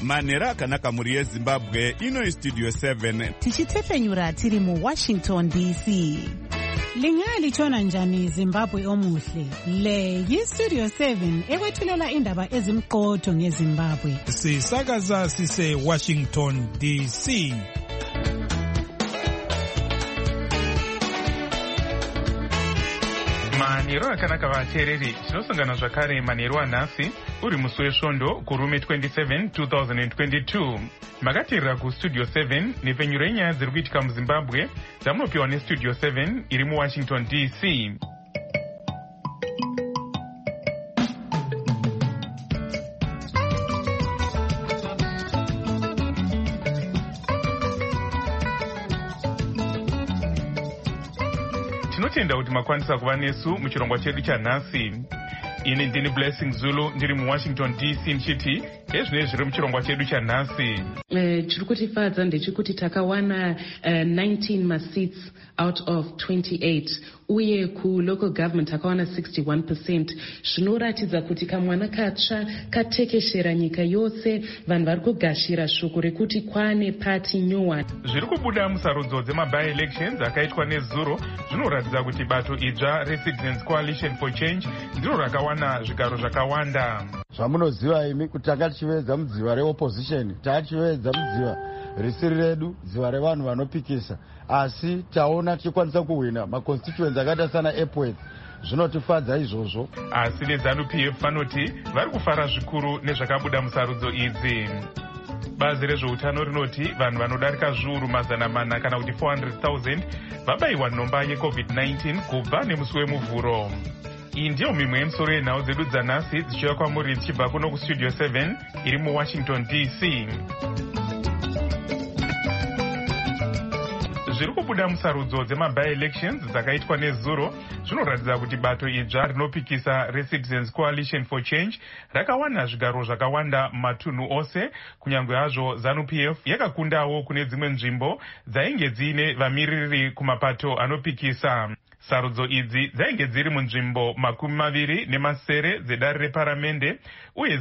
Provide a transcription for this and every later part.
manhero akanaka mhuri yezimbabwe. Ino istudio 7 tichitefenyura tiri muWashington DC. Lingalitshona njani Zimbabwe omuhle? Le yistudio 7 ekwethulela indaba ezimqotho ngeZimbabwe. Sisakaza sise Washington DC. Manhero akanaka vateereri, tinosangana zvakare manhero anhasi uri musi wesvondo kurume 27 2022. Makateerera kustudio 7 nepfenyuro yenyaya dziri kuitika muZimbabwe dzamunopiwa nestudio 7 iri muWashington DC. Tinotenda kuti makwanisa kuva nesu muchirongwa chedu chanhasi. Ini ndini Blessing Zulu ndiri muWashington DC ndichiti ezvine zviri muchirongwa chedu chanhasi. Chiri kutifadza ndechekuti takawana 19 maseats out of 28 uye kulocal government takawana 61%. Zvinoratidza kuti kamwana katsva katekeshera nyika yose, vanhu vari kugashira shoko rekuti kwane party nyowani. Zviri kubuda musarudzo dzema-by-elections akaitwa nezuro zvinoratidza kuti bato idzva reCitizens Coalition for Change ndiro rakawana zvigaro zvakawanda. Zvamunoziva imi kuti takativedza mudziva reopposition, takachivedza mudziva risiri redu, dziva revanhu vanopikisa, asi taona tichikwanisa kuhwina maconstituency akaita sana Epworth. Zvinotifadza izvozvo. Asi veZANU-PF vanoti vari kufara zvikuru nezvakabuda musarudzo idzi. Bazi rezveutano rinoti vanhu vanodarika zviuru 400 kana kuti 400,000 vabayiwa nhomba yeCovid-19 kubva nemusi wemuvhuro. Iyi ndiyo mimwe yemisoro yenhau dzedu dzanhasi dzichiuya kwamuri dzichibva kuno kustudio 7 iri muWashington DC. Zviri kubuda musarudzo dzema-by-elections dzakaitwa nezuro zvinoratidza kuti bato idzva rinopikisa reCitizens Coalition for Change rakawana zvigaro zvakawanda mumatunhu ose, kunyange hazvo ZANU-PF yakakundawo kune dzimwe nzvimbo dzainge dziine vamiriri kumapato anopikisa. Sarudzo idzi dzainge dziri munzvimbo 23 dzedare reparamende uye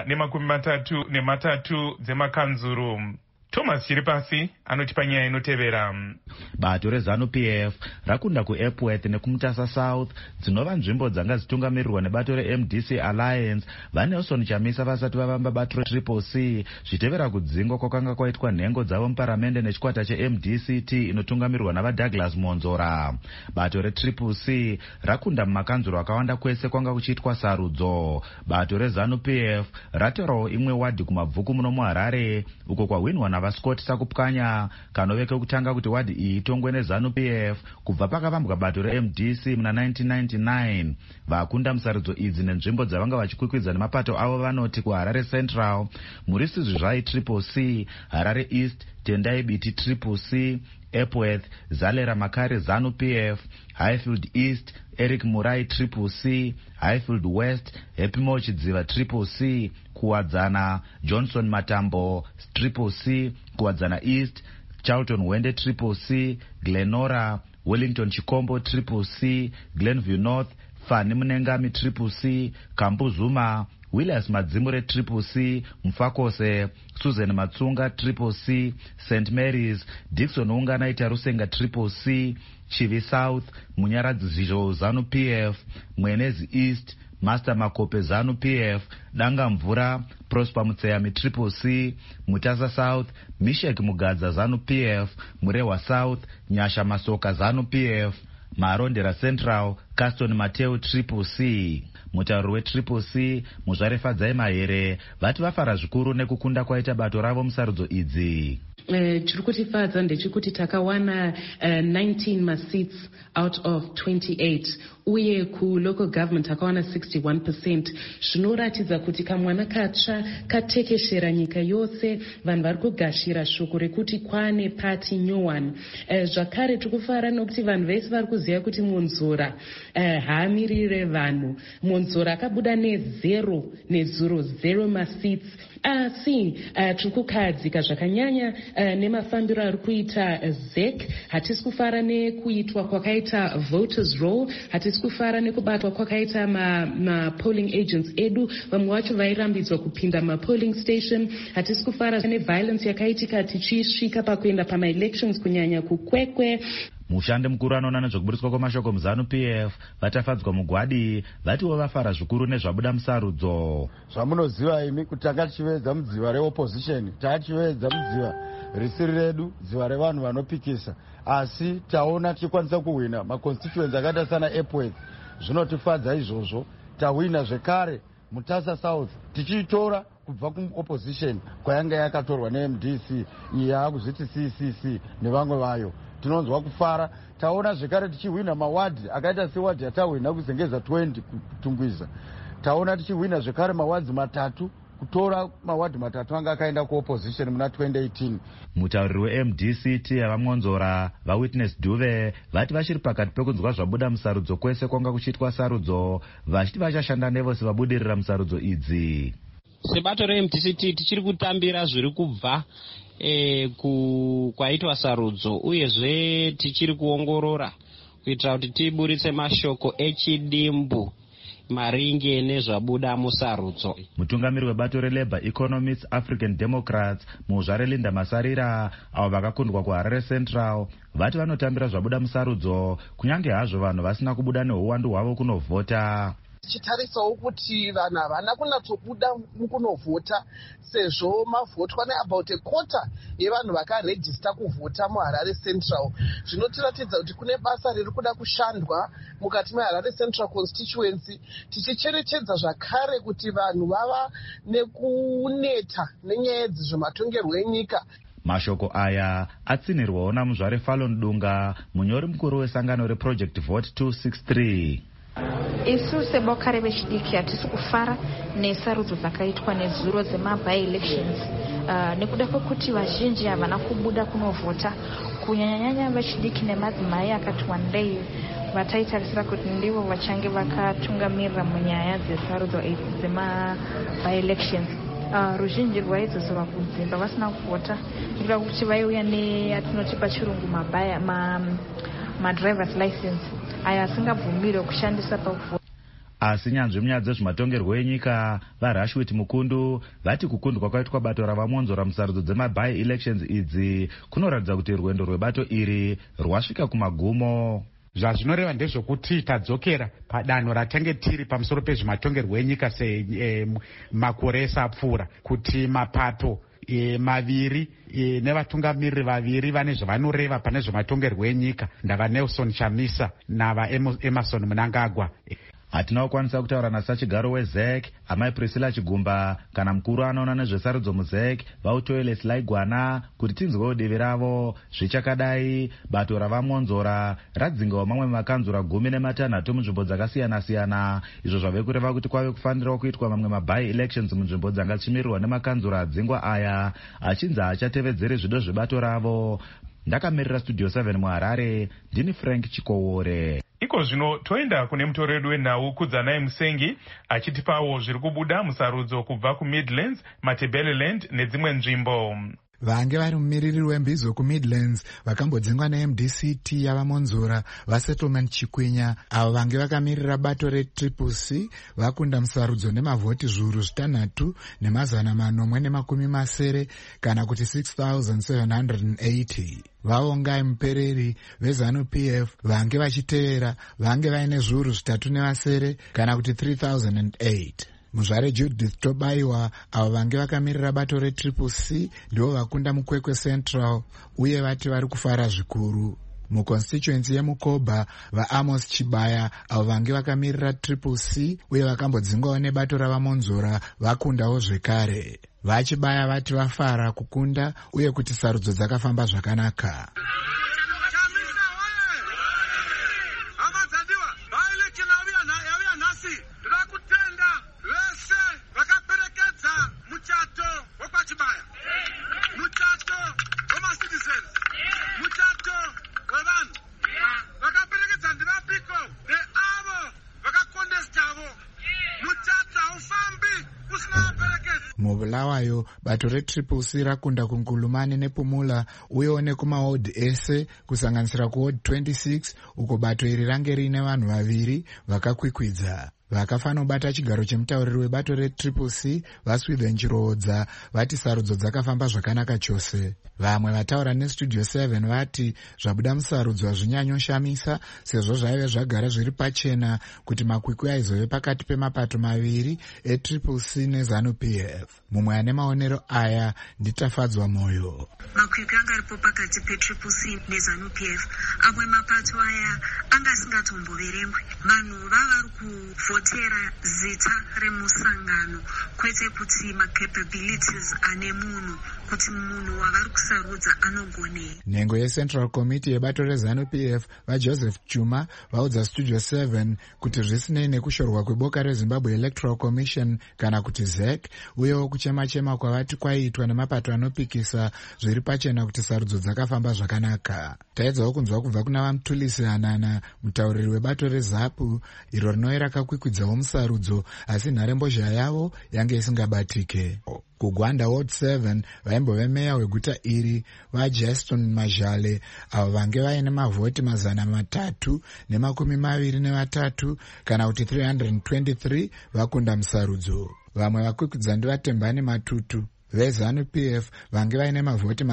133 dzemakanzuru. Thomas Chiripasi anotipa nyaya inotevera. Bato reZANU-PF rakunda kuEpworth nekumutasa South dzinova nzvimbo dzanga zitungamirirwa nebato reMDC Alliance. VaNelson Chamisa vasati vavamba bato reCCC zvitevera kudzingwa kwakanga kwaitwa nhengo dzavo muparamende nechikwata cheMDCT inotungamirirwa navaDouglas Monzora. Bato reCCC rakunda mumakanzuro akawanda kwese kwanga kuchiitwa sarudzo. Bato reZANU-PF ratorawo imwe wadhi kumabvuku muno muHarare uko kwahwinwa navaScott Sakupkanya kanoveke kutanga kuti wadhi iyi itongwe neZANU-PF kubva pakavambwa bato reMDC muna 1999. Vakunda musarudzo idzi nenzvimbo dzavanga vachikwikwidza nemapato avo vanoti kuHarare Central Murisizvi Zvai CCC, Harare East Tendai Biti CCC, Epworth Zalera Makare ZANU-PF, Highfield East Eric Murai CCC, Highfield West Hepimo Chidziva CCC, kuwadzana Johnson Matambo CCC, kuwadzana East Charlton Wende CCC, Glenora Wellington Chikombo CCC, Glenview North Fani Munengami CCC, Kambuzuma Williams Madzimure CCC, Mfakose Susan Matsunga CCC, St Mary's Dixon Unganaita Rusenga CCC, Chivi South Munyaradzi ZANU-PF, Mwenezi East Master Makope ZANU-PF, Danga Mvura Prosper Mutseyami CCC, Mutasa South Mishek Mugadza ZANU-PF, Murewa South Nyasha Masoka ZANU-PF, Marondera Central Caston Mateo CCC. Mutauri weCCC Muzvarefadzai Mahere vati vafara zvikuru nekukunda kwaita bato ravo musarudzo idzi. Chiri kutifadza ndechekuti takawana 19 maseats out of 28 uye kulocal government takawana 61%. Zvinoratidza kuti kamwana katsva katekeshera nyika yose, vanhu vari kugashira shoko rekuti kwane party nyowani. Zvakare tikufara nokuti vanhu vese vari kuziva kuti Monzora haamirire vanhu. Monzora akabuda ne0 maseats asi tiri kukadzika zvakanyanya nemafambiro ari kuita ZEC. Hatisi kufara nekuitwa kwakaita voters roll, hatisi kufara nekubatwa kwakaita ma-polling agents edu, vamwe vacho vairambidzwa kupinda ma-polling station. Hatisi kufara neviolence yakaitika tichisvika pakuenda pama-elections kunyanya kukwekwe. Mushandi mukuru anoona nezvekuburiswa kwamashoko muZANU-PF vatafadzwa mugwadi vatiwo vafara zvikuru nezvabuda musarudzo. Zvamunoziva imi kuti tanga tichivedza mudziva reopposition, tachivedza mudziva risiri redu, dziva revanhu vanopikisa, asi taona tichikwanisa kuhwina maconstituency akaita sana Epworth. Zvinotifadza izvozvo. Tahwina zvekare Mutasa South tichiitora kubva kuopposition kwayanga yakatorwa neMDC yakuzviti CCC nevamwe vayo. Tinonzwa kufara. Taona zvekare tichihwina mawadhi akaita sewadi yatahwina kuzengeza 20 kutungwiza. Taona tichihwina zvekare mawadhi matatu kutora mawadhi matatu anga akaenda kuopposition muna 2018. Mutauriri weMDC yavamwonzora vaWitness Duve vati vachiri pakati pekunzwa zvabuda musarudzo kwese kwanga kuchiitwa sarudzo, vachiti vachashanda nevose vabudirira musarudzo idzi. Sebato reMDC tichiri kutambira zviri kubva kwaitwa sarudzo, uyezve tichiri kuongorora kuitira kuti tiburitse mashoko echidimbu maringe nezvabuda musarudzo. Mutungamiri webato reLabour Economists African Democrats muzvare Linda Masarira avo vakakundwa kuHarare Central vati vanotambira zvabuda musarudzo kunyange hazvo vanhu vasina kubuda neuwandu hwavo kunovhota. Tichitarisawo kuti vanhu havana kunatsobuda mukunovhota sezvo mavhotwa neabout a quarter yevanhu vakarejista kuvhota muHarare Central. Zvinotiratidza kuti kune basa riri kuda kushandwa mukati meHarare Central constituency, tichicherechedza zvakare kuti vanhu vava nekuneta nenyaya dzezvematongerwo enyika. Mashoko aya atsinirwawo namuzvare Fallon Dunga, munyori mukuru wesangano reProject Vote 263. Isu seboka revechidiki hatisi kufara nesarudzo dzakaitwa nezuro dzema-by-elections nekuda kwekuti vazhinji havana kubuda kunovhota, kunyanyanyanya vechidiki nemadzimai akati wandei vataitarisira kuti ndivo vachange vakatungamirira munyaya dzesarudzo dzema-by-elections. Ruzhinji rwaidzosera kudzimba vasina kuvhota nekuda kwekuti vaiuya neatinoti pachirungu ma-driver's license aya asingabvumirwe kushandisa pakuvhota. Asi nyanzvi munyaya dzezvematongerwo enyika vaRashwit Mukundu vati kukundwa kwaitwa bato ravamwonzora musarudzo dzema-by-elections idzi kunoratidza kuti rwendo rwebato iri rwasvika kumagumo. Zvazvinoreva ndezvokuti tadzokera padanho ratange tiri pamusoro pezvematongerwo enyika semakore apfuura, kuti mapato maviri nevatungamiriri vaviri vane zvavanoreva pane zvematongerwo enyika, ndava Nelson Chamisa navaEmerson Mnangagwa. Hatina kukwanisa kutaura nasachigaro weZEC amai Priscilla Chigumba kana mukuru anoona nezvesarudzo muZEC vautoiles Laigwana kuti tinzwewo divi ravo. Zvichakadai bato ravamwonzora radzingawo mamwe makanzura 16 munzvimbo dzakasiyana-siyana, izvo zvave kureva kuti kwave kufanirawo kuitwa mamwe ma-by-elections munzvimbo dzanga dzichimirirwa nemakanzura adzingwa aya, achinzi achatevedzere zvido zvebato ravo. Ndakamirira Studio 7 muHarare, ndini Frank Chikowore. Iko zvino toenda kune mutori wedu wenhau Kudzanai Musengi achitipawo zviri kubuda musarudzo kubva kuMidlands, Matabeleland nedzimwe nzvimbo. Vange vari mumiriri wembizo kuMidlands vakambodzingwa neMDC yavamonzora vaSettlement Chikwinya, avo vange vakamirira bato reTCC vakunda musarudzo nemavhoti zviuru 6 nemazana 480 kana kuti 6,780. Vaongai mupereri veZANU-PF vange vachiteera vange vaine zviuru 3 kana kuti 3,008. Muzvare Judith Tobaiwa avo vange vakamirira bato reTCC ndivo vakunda mukwekwe Central uye vati vari kufara zvikuru. Muconstituency yeMukoba vaAmos Chibaya avo vange vakamirira TCC uye vakambodzingwawo nebato ravamonzora vakundawo zvekare. VaChibaya vati vafara kukunda uye kuti sarudzo dzakafamba zvakanaka. Mubulawayo bato reTCCC rakunda kuNkulumane nePumula uyewo nekumawodi ese kusanganisira kuwodi 26 uko bato iri range riine vanhu vaviri vakakwikwidza. Vakafanobata chigaro chemutauriri webato reTCCC vaSwithen Chiroodza vati sarudzo dzakafamba zvakanaka chose. Vamwe vataura neStudio 7 vati zvabuda musarudzo hazvinyanyoshamisa sezvo zvaive zvagara zviri pachena kuti makwikwi aizove pakati pemapato maviri eTCCC neZANU-PF. Mumwe ane maonero aya nditafadzwa moyo. Makwikwi anga aripo pakati peTCCC neZANU-PF. Amwe mapato aya anga asingatomboverengwe. Vanhu vava kuvhotera zita remusangano kwete kuti macapabilities ane munhu kuti munhu wavari kusarudza anogonei. Nhengo yeCentral Committee yebato reZANU-PF vaJoseph Chuma vaudza Studio 7 kuti zvisinei nekushorwa kweboka reZimbabwe Electoral Commission kana kuti ZEC uyewo kuchema-chema kwavati kwaiitwa nemapato anopikisa zviri pachena kuti sarudzo dzakafamba zvakanaka. Taedzawo kunzwa kubva kuna vaMutulisi Hanana, mutauriri webato reZAPU iro rinove rakakwikwidzao musarudzo asi nharembozha yavo yange isingabatike. Kugwanda Ward 7 vaimbove meya weguta iri vaJaston Majale avo vange vaine mavhoti 323 kana kuti 323 vakunda musarudzo. Vamwe vakwikwidza ndivatembani Matutu veZANU-PF vange vaine mavhoti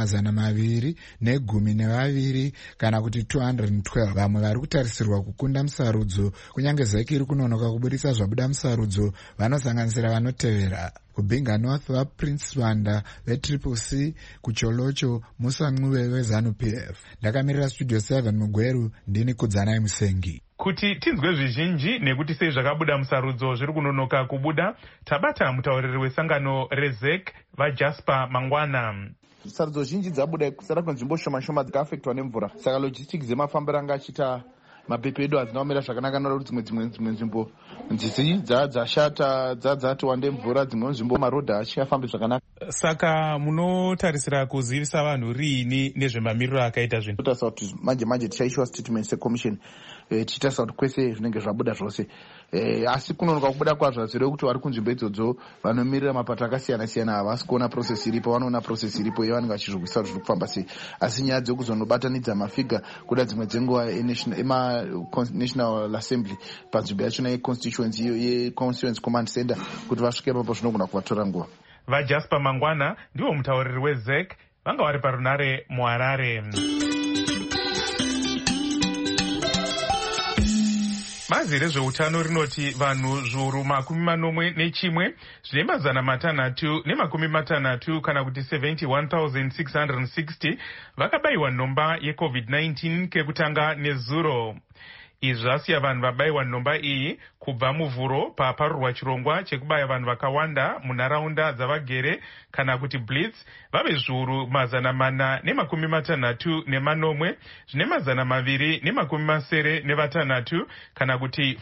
212 kana kuti 212. Vamwe vari kutarisirwa kukunda musarudzo kunyange ZEC iri kunonoka kubudisa zvabuda musarudzo vanosanganisira vanotevera: kubhinga North vaPrince Vanda veTCCC, kuCholocho Musa Ncube weZANU-PF. Ndakamirira Studio 7 Mugweru, ndini Kudzanai Musengi. Kuti tinzwe zvizhinji nekuti sei zvakabuda musarudzo zviri kunonoka kubuda, tabata mutauriri wesangano reZEC vaJasper Mangwana. Sarudzo zhinji dzabuda kusara kwenzvimbo shoma-shoma dzikaafektwa nemvura, saka logistics dzemafambiro anga achiita mapepe edu hadzina kumira zvakanaka nokuti dzimwe nzvimbo nzizi dzashata dzati wande mvura, dzimwe nzvimbo marodhi achiyafambi zvakanaka. Saka munotarisira kuzivisa vanhu riini nezvemamiriro akaita zvinhu? Totarisa kuti manje tichaishiwa statement secommission tichitarisa kuti kwese zvinenge zvabuda zvose, asi kunonoka kubuda kwazvo zvireve kuti vari kunzvimbo idzodzo vanomirira mapato akasiyana-siyana havasi kuona process iripo, vanoona process iripo yevanenge vachizvogisa kuti zviri kufamba sei. Asi nyaya dzokuzonobatanidza mafiga kuda dzimwe dzenguva National Assembly panzvimbo yachona yeconstituency yeconstituency command center kuti vasvike papo zvinogona kuvatora nguva. VaJasper Mangwana ndiwo mutauriri weZEC vanga vari parunare muHarare. Bazi rezveutano rinoti vanhu zviuru 41 zvine 660 kana kuti 71,660 vakabayiwa nhomba yeCovid-19 kekutanga nezuro. Izvi zvasiya vanhu vabayiwa nhomba iyi kubva muvhuro paparurwa chirongwa chekubaya vanhu vakawanda munharaunda dzavagere kana kuti blitz vave zviuru 464 zvine 276 kana kuti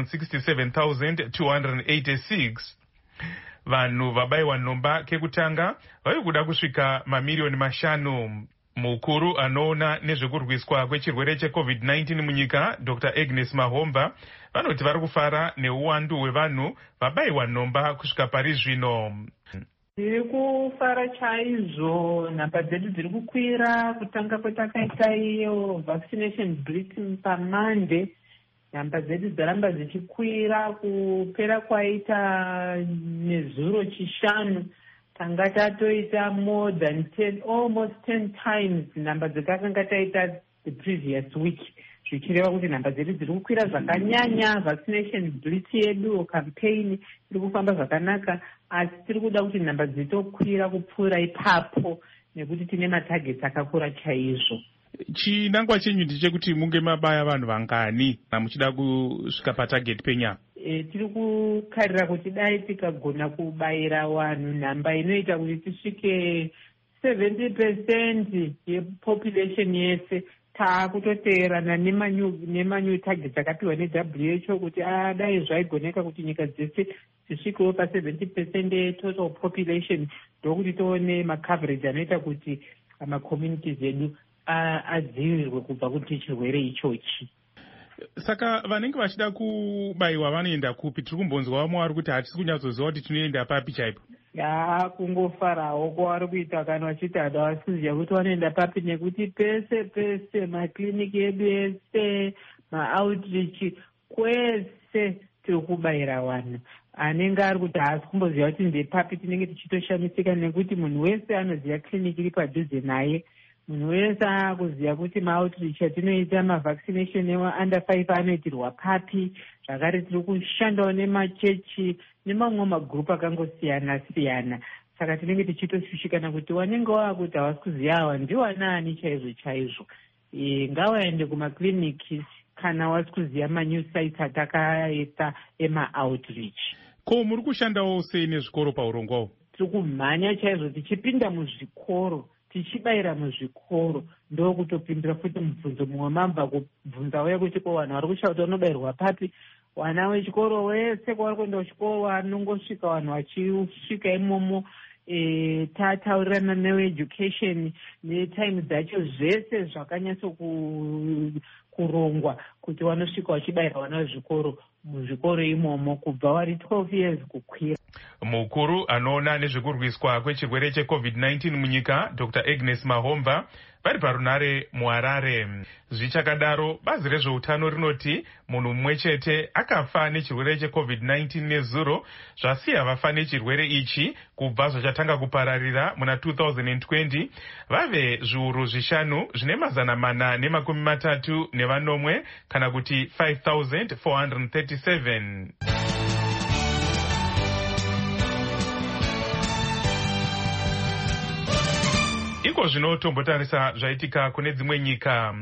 467,286. Vanhu vabayiwa nhomba kekutanga vave kuda kusvika mamiliyoni 5. Mukuru anoona nezvekurwiswa kwechirwere cheCovid-19 munyika, Dr. Agnes Mahomba, vanoti vari kufara neuwandu hwevanhu vabayiwa nhomba kusvika pari zvino. Tiri kufara chaizvo, nhamba dzedu dziri kukwira. Kutanga kwetakaita iyo vaccination bleeding paMonday, nhamba dzedu dzaramba dzichikwira. Kupera kwaita nezuro chishanu tanga tatoita more than 10, almost 10 times nhamba dzakanga taita the previous week, zvichireva kuti nhamba dzedu dziri kukwira zvakanyanya. Vaccination blitz yedu campaign iri kufamba zvakanaka, asi tiri kuda kuti nhamba dzitokwira kupfuura ipapo nekuti tine matargets akakura chaizvo. Chinangwa chenyu ndechekuti munge mabaya vanhu vangani muchida kusvika patarget penyama? Tiri kukarira kuti dai tikagona kubayira vanhu nhamba inoita kuti tisvike 70% yepopulation yese. Taakutoteerana nemanyu targets akapiwa neWHO kuti dai zvaigoneka kuti nyika dzese dzisvikewo pa70% yetotal population, ndokuti tione macoverage anoita kuti macommunities edu adzivirirwe kubva kuti chirwere ichochi. Saka vanenge vachida kubayiwa vanoenda kupi? Tiri kumbonzwa vamwe vari kuti hatisi kunyatsoziva kuti tinoenda papi chaipo. kungofarawo kwavari kuita kana vachiti hada vasi kuziva kuti vanoenda papi, nekuti pese pese makliniki edu ese maoutreach kwese tiri kubayira vanhu. Anenge ari kuti haasi kumboziva kuti ndepapi tinenge tichitoshamisika, nekuti munhu wese anoziva kliniki iri padhuze naye. Munhu wese akuziva kuti maoutreach atinoita mavaccination evaunda 5 anoitirwa papi. Zvakare tiri kushandawo nemachechi nemamwe magrupu akangosiyana siyana. Saka tinenge tichitoshushikana kuti wanenge wakuti havasi kuziva ava ndiwanaani chaizvo chaizvo. Ngavaende kumakliniki kana wasi kuziva manew sites atakaita ema-outreach. Ko muri kushandawo sei nezvikoro paurongwawo? Tiri kumhanya chaizvo tichipinda muzvikoro, tichibayira muzvikoro, ndokutopindira futi mubvunzo mumwe mambva kubvunza uye kuti ko vanhu vari kushaura kuti vanobayirwa papi. Vana vechikoro wese kwavari kuenda kuchikoro vanongosvika vanhu vachisvika imomo, tataurirana neveeducation netime dzacho zvese zvakanyatso kurongwa kuti vanosvika vachibayira vana vezvikoro muzvikoro imomo kubva vari 12 years kukwira. Mukuru anoona nezvekurwiswa kwechirwere cheCovid-19 munyika, Dr. Agnes Mahomva, vari parunare muHarare. Zvichakadaro, bazi rezveutano rinoti munhu mumwe chete akafa nechirwere cheCovid-19 nezuro, zvasiya vafa nechirwere ichi kubva zvachatanga kupararira muna 2020 vave zviuru 5 zvine 434 kana kuti 5,437. Iko zvino tombotarisa zvaitika kune dzimwe nyika.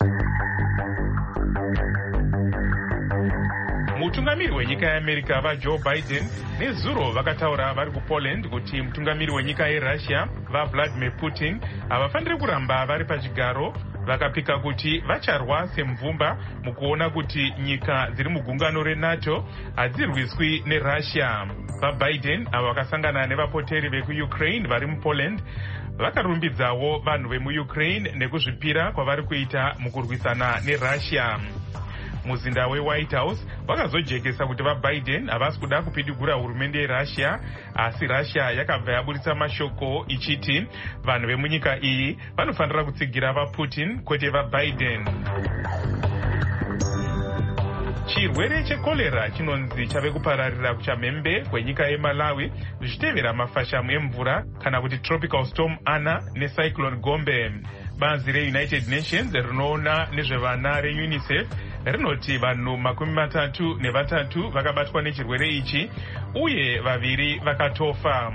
Mutungamiri wenyika yeAmerica vaJoe Biden nezuro vakataura vari kuPoland kuti mutungamiri wenyika yeRussia vaVladimir Putin havafaniri kuramba vari pachigaro, vakapika kuti vacharwa semvumba mukuona kuti nyika dziri mugungano reNATO hadzirwiswi neRussia. VaBiden avo vakasangana nevapoteri vekuUkraine vari muPoland vakarumbidzawo vanhu vemuUkraine nekuzvipira kwavari kuita mukurwisana neRussia. Muzinda weWhite House vakazojekesa kuti vaBiden havasi kuda kupidigura hurumende yeRussia, asi Russia yakabva yaburitsa mashoko ichiti vanhu vemunyika iyi vanofanira kutsigira vaPutin kwete vaBiden. Chirwere chekolera chinonzi chave kupararira kuchamhembe kwenyika yeMalawi zvichitevera mafashamu emvura kana kuti tropical storm Anna necyclone Gombe. Bazi reUnited Nations rinoona nezvevana reUNICEF rinoti vanhu 33 vakabatwa nechirwere ichi uye 2 vakatofa.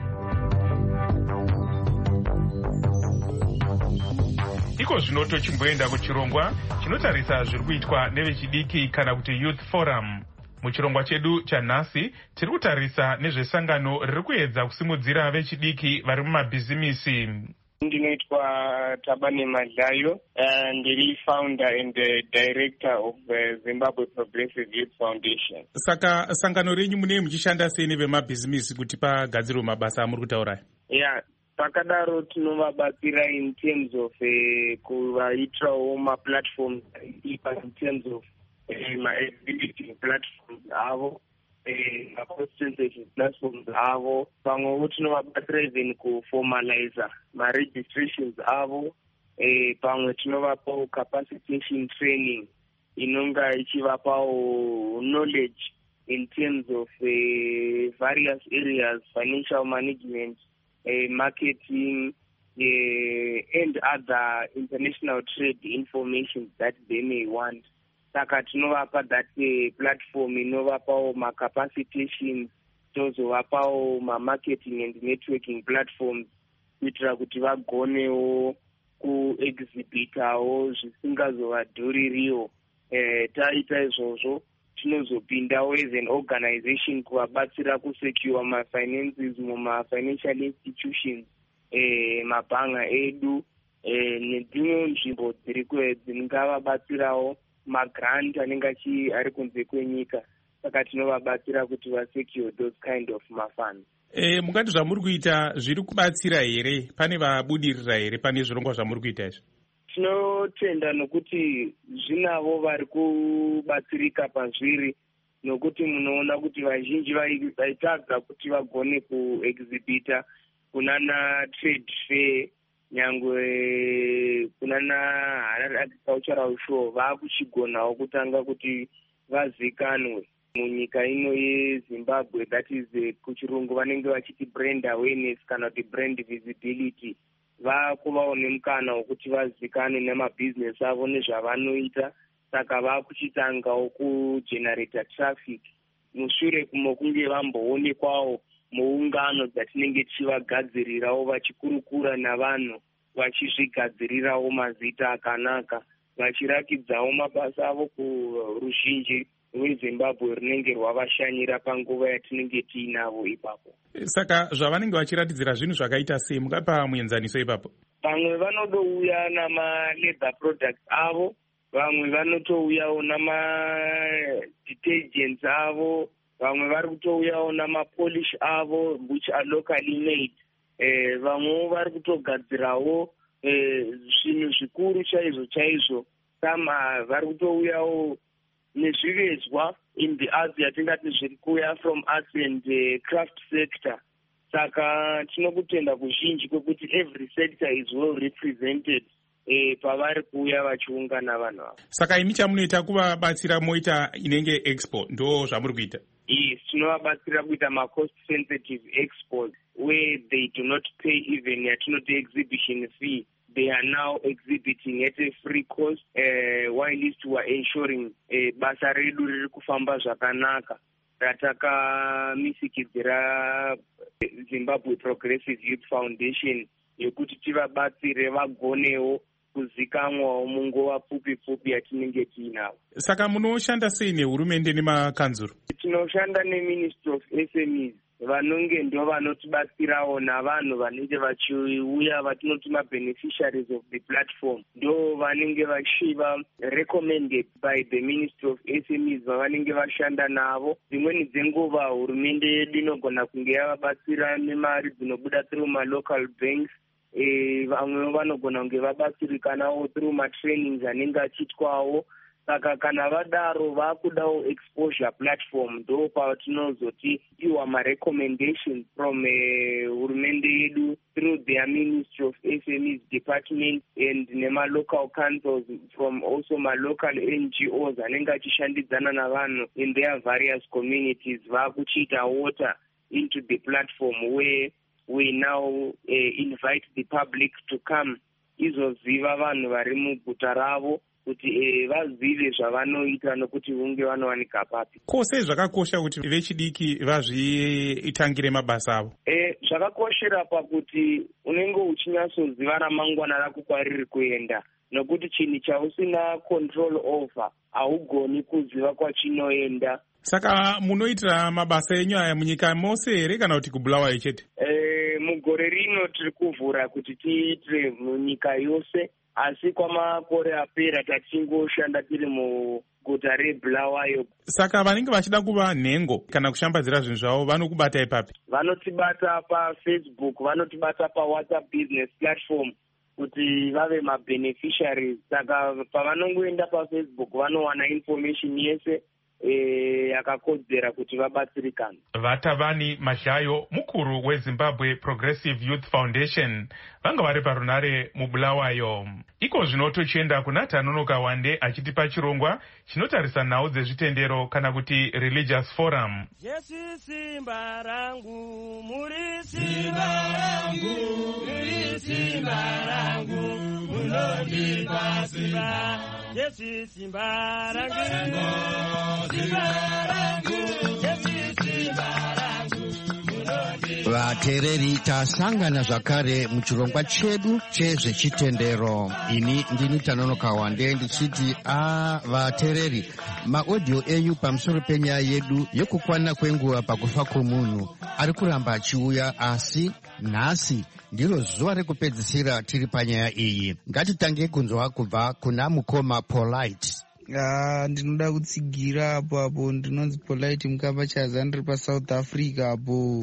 Iko zvino tochimboenda kuchirongwa chinotarisa zviri kuitwa nevechidiki kana kuti Youth Forum. Muchirongwa chedu chanhasi tiri kutarisa nezvesangano riri kuedza kusimudzira vechidiki vari mumabhizimisi. Ndinoitwa Tabane Madlayo, ndiri founder and director of Zimbabwe Progressive Youth Foundation. Saka sangano renyu munei muchishanda sei nevemabhizimisi kuti pagadzirwe mabasa amuri kutaura? Yeah. Pakadaro tinovabatsira in terms of kuvaitirawo maplatforms in terms of ma-activity platforms avo, ma-concentration platforms avo, pamwewo tinovabatsira even kuformaliza ma-registrations avo, pamwe tinovapawo capacitation training inonga ichivapawo knowledge in terms of various areas, financial management, marketing, and other international trade information that they may want. Saka tinovapa that platform inovapawo ma-capacitations, tozovapawo ma-marketing and networking platforms kuitira kuti vagonewo kuexhibitawo zvisingazovadhuririwo. Taita izvozvo tinozopindawo as an organization kuvabatsira kusecure ma-finances muma-financial institutions, mabhanga edu nedzimwe nzvimbo dzingavabatsirawo magrant anenge ari kunze kwenyika. Saka tinovabatsira kuti vasecure those kind of mafunds. Mungati zvamuri kuita zviri kubatsira here? Pane vabudirira here pane zvirongwa zvamuri kuita izvi? Tinotenda nokuti zvinavo vari kubatsirika pazviri, nokuti munoona kuti vazhinji vaitadza kuti vagone kuexhibita kunana trade fair nyangwe kunana Harare Agricultural Show vakuchigonawo kutanga kuti vazikanwe munyika ino yeZimbabwe, that is kuchirungu vanenge vachiti brand awareness kana kuti brand visibility. Vakuvawo nemukana wekuti vazikanwe nemabhizinesi avo nezvavanoita, saka vakuchitangawo kugenerata traffic mushure kunge vamboonekwawo muungano dzatinenge tichivagadzirirawo vachikurukura navanhu vachizvigadzirirawo mazita akanaka vachirakidzawo mabasa avo kuruzhinji rweZimbabwe runenge rwavashanyira panguva yatinenge tiinavo ipapo. Saka zvavanenge vachiratidzira zvinhu zvakaita sei, mungapa muenzaniso ipapo? Vamwe vanodouya nama-leather products avo, vamwe vanotouyawo nama-detergents avo, vamwe vari kutouyawo nama-polish avo which are locally made. Vamwe vari kutogadzirawo zvinhu zvikuru chaizvo kama vari kutouyawo nezvivezwa in the arts yatingati zviri kuuya from arts and craft sector. Saka tinokutenda kuzhinji kwekuti every sector is well represented pavari kuuya vachiungana vanhu ava. Saka imi chamunoita kuvabatsira moita inenge expo, ndo zvamuri kuita? Yes, tinovabatsira kuita ma-cost sensitive expos where they do not pay even yatinoti exhibition fee. They are now exhibiting at a free cost while we are ensuring basa redu riri kufamba zvakanaka ratakamisikidira Zimbabwe Progressive Youth Foundation yekuti tivabatsire vagonewo kuzikamwawo munguva pfupi yatinenge tiinavo. Saka munoshanda sei nehurumende nemakanzuru? Tinoshanda neMinistry of SMEs vanonge ndo vanotibatsirawo navanhu vanenge vachiuya vatinoti ma-beneficiaries of the platform, ndo vanenge vachiva recommended by the Ministry of SMEs vavanenge vashanda navo. Dzimweni dzenguva hurumende yedu inogona kunge yavabatsira nemari dzinobuda through ma-local banks. Vamwe vanogona kunge vabatsirikanawo through ma-trainings anenge achiitwawo. Saka kana vadaro vakudawo exposure platform, ndo patinozoti iwa ma-recommendations from hurumende yedu through their Ministry of SMEs department and nema-local councils from also ma-local NGOs anenge achishandidzana navanhu in their various communities vakuchiita water into the platform where we now invite the public to come izoziva vanhu vari muguta ravo kuti vazive zvavanoita nokuti hunge vanowanika papi. Ko sei zvakakosha kuti vechidiki vazvitangire mabasa avo? Zvakakoshera pakuti unenge uchinyatsoziva ramangwana rako kwariri kuenda, nokuti chinhu chausina control over haugoni kuziva kwachinoenda. Saka munoitira mabasa enyu aya munyika mose here kana kuti kuBulawayo chete? Mugore rino tiri kuvhura kuti tiitire munyika yose, asi kwamakore apera tatingoshanda tiri muguta reBulawayo. Saka vanenge vachida kuva nhengo kana kushambadzira zvinhu zvavo vanokubata ipapi? Vanotibata paFacebook, vanotibata paWhatsApp business platform kuti vave ma-beneficiaries. Saka pavanongoenda paFacebook vanowana information yese yakakodzera kuti vabatsirikane. Vatavani Mahlayo, mukuru weZimbabwe Progressive Youth Foundation, vanga vari parunare muBulawayo. Iko zvino tochienda kuna Tanonoka Wande achitipa chirongwa chinotarisa nhau dzezvitendero kana kuti religious forum. Jesu simba rangu, muri simba rangu, muri simba rangu, munondipa simba. Jesu simba rangu, simba rangu, Jesu simba rangu. Vateereri, tasangana zvakare muchirongwa chedu chezvechitendero. Ini ndini Tanonoka Wande ndichiti vateereri, maaudio enyu pamusoro penyaya yedu yekukwana kwenguva pakufa kwomunhu ari kuramba achiuya, asi nhasi ndiro zuva rekupedzisira tiri panyaya iyi. Ngatitange kunzwa kubva kuna mukoma Polite. Ndinoda kutsigira apo ndinonzi Polite Mukapa Chaza ndiri paSouth Africa apo.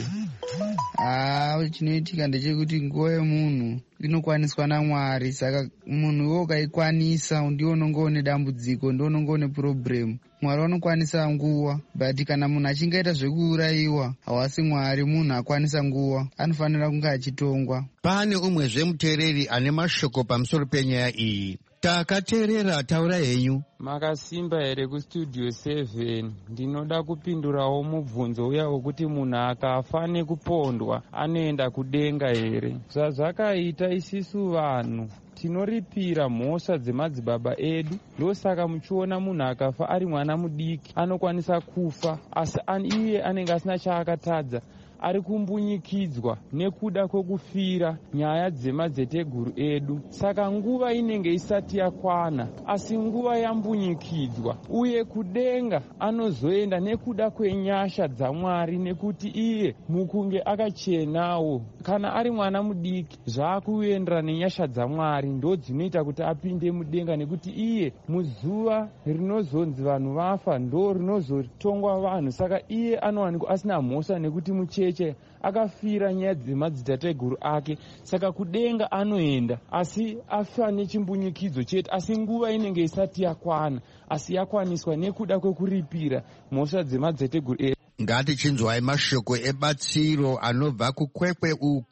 Chinoitika ndechekuti nguva yemunhu inokwaniswa naMwari, saka munhu ukaikwanisa ndiwo unonga une dambudziko, ndiwo unonga une problem. Mwari anokwanisa nguva, but kana munhu achingaita zvekuurayiwa hawasi Mwari, munhu akwanisa nguva, anofanira kunge achitongwa. Pane umwezve muteereri ane mashoko pamusoro penyaya iyi. Takateerera, taura henyu. Makasimba here kustudio 7. Ndinoda kupindurawo mubvunzo uya wekuti munhu akafa nekupondwa anoenda kudenga here. Zvazvakaita isisu vanhu tinoripira mhosva dzemadzibaba edu, ndosaka muchiona munhu akafa ari mwana mudiki anokwanisa kufa, asi iye anenge asina chaakatadza, ari kumbunyikidzwa nekuda kwekufira nyaya dzemadziteteguru edu. Saka nguva inenge isati yakwana, asi nguva yambunyikidzwa, uye kudenga anozoenda nekuda kwenyasha dzaMwari, nekuti iye mukunge akachenawo. Kana ari mwana mudiki zvaakuendera nenyasha dzaMwari ndo dzinoita kuti apinde mudenga, nekuti iye muzuva rinozonzi vanhu vafa ndo rinozotongwa vanhu. Saka iye anowanikwa asina mhosva nekuti mucheche akafira nyaya dzemadzitateguru ake. Saka kudenga anoenda, asi afa nechimbunyikidzo chete, asi nguva inenge isati yakwana, asi yakwaniswa nekuda kwekuripira mhosva dzemadzitateguru edu. Ngatichinzwai mashoko ebatsiro anobva kukwekwe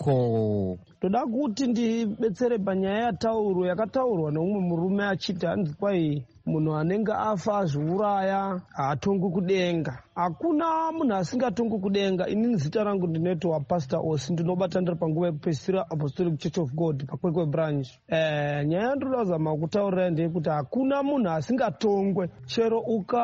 uko. Toda kuti ndibetsere panyaya yatauro yakataurwa neumwe murume achiti hanzi kwai munhu anenge afa azviuraya haatongwi kudenga. Hakuna munhu asingatongwi kudenga. Inini zita rangu ndinoitwa Pastor Osi, ndinobata ndiri panguva yekupedzisira Apostolic Church of God pakwekwe branch. Nyaya yandinoda kuzama kutaurira ndeyekuti hakuna munhu asingatongwe, chero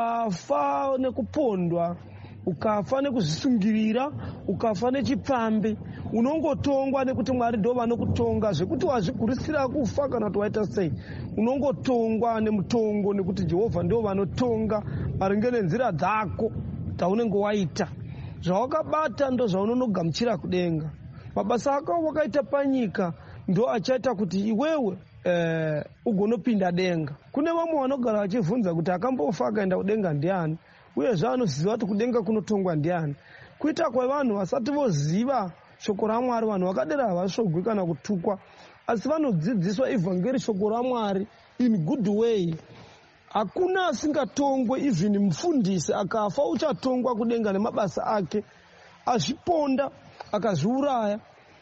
ukafa nekupondwa, ukafa nekuzvisungirira, ukafa nechipfambi, unongotongwa nekuti Mwari ndo vanokutonga. Zvekuti wazvigurisira kufa kana kuti waita sei, unongotongwa nemutongo, nekuti Jehovha ndo vanotonga maringe nenzira dzako dzaunenge waita. Zvawakabata ndo zvaunogamuchira kudenga. Mabasa ako wakaita panyika ndo achaita kuti iwewe ugonopinda denga. Kune vamwe vanogara vachivhunza kuti akambofa akaenda kudenga ndiani, uye zvanoziva kuti kudenga kunotongwa ndiani. Kuita kwevanhu vasati voziva shoko raMwari, vanhu vakadera havashogwi kana kutukwa, asi vanodzidziswa evhangeri, shoko raMwari in good way. Hakuna asingatongwe, even mufundisi akafa uchatongwa kudenga nemabasa ake, azviponda akazviuraya.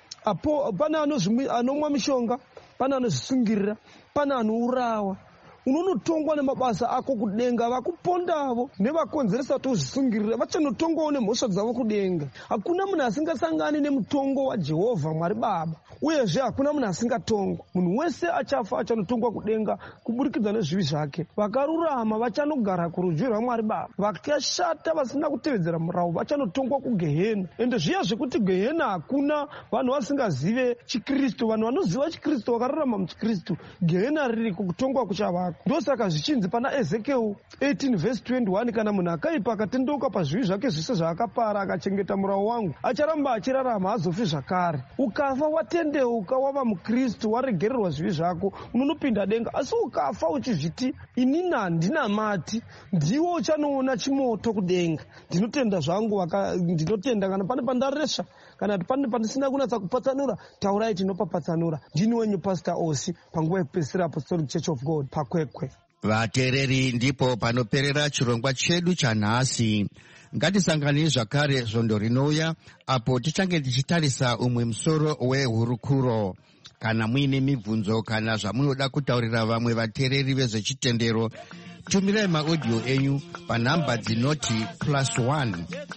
Pane anomwa mishonga, pane anozvisungirira, pane anourawa. Unonotongwa nemabasa ako kudenga. Vakupondavo nevakonzeresa kuti uzvisungirira vachanotongwawo nemhosva dzavo kudenga. Hakuna munhu asingasangani nemutongo waJehovha Mwari Baba, uyezve hakuna munhu asingatongwa. Munhu wese achafa achanotongwa kudenga kuburikidza nezvivi zvake. Vakarurama vachanogara kurudyi rwaMwari Baba, vakashata vasina kutevedzera murau vachanotongwa kugehena. Ende zviya zvekuti gehena hakuna vanhu vasingazive chiKristu. Vanhu vanoziva chiKristu vakararama muchiKristu, gehena riri kutongwa kuchavako. Ndosaka zvichinzi pana Ezekiel 18:21, kana munhu akaipa akatendeuka pazvivi zvake zvose zvaakapara akachengeta murau wangu, acharamba achirarama, hazofi zvakare. Ukafa watendeuka wava muKristu, waregererwa zvivi zvako, unonopinda denga. Asi ukafa uchizviti inini handinamati, ndiwo uchanoona chimoto kudenga. Ndinotenda zvangu, ndinotenda kana pane pandaresha, kana pane pandisina kunatsa kupatsanura, taurai tinopapatsanura. Ndini wenyu Pastor Osi, panguva yekupedzisira Apostolic Church of God pakwekwe. Vateereri, ndipo panoperera chirongwa chedu chanhasi. Ngatisangane zvakare zvondo rinouya, apo tichange tichitarisa umwe musoro wehurukuro. Kana muine mibvunzo kana zvamunoda kutaurira vamwe vateereri vezvechitendero, tumirai maaudio enyu panhamba dzinoti +1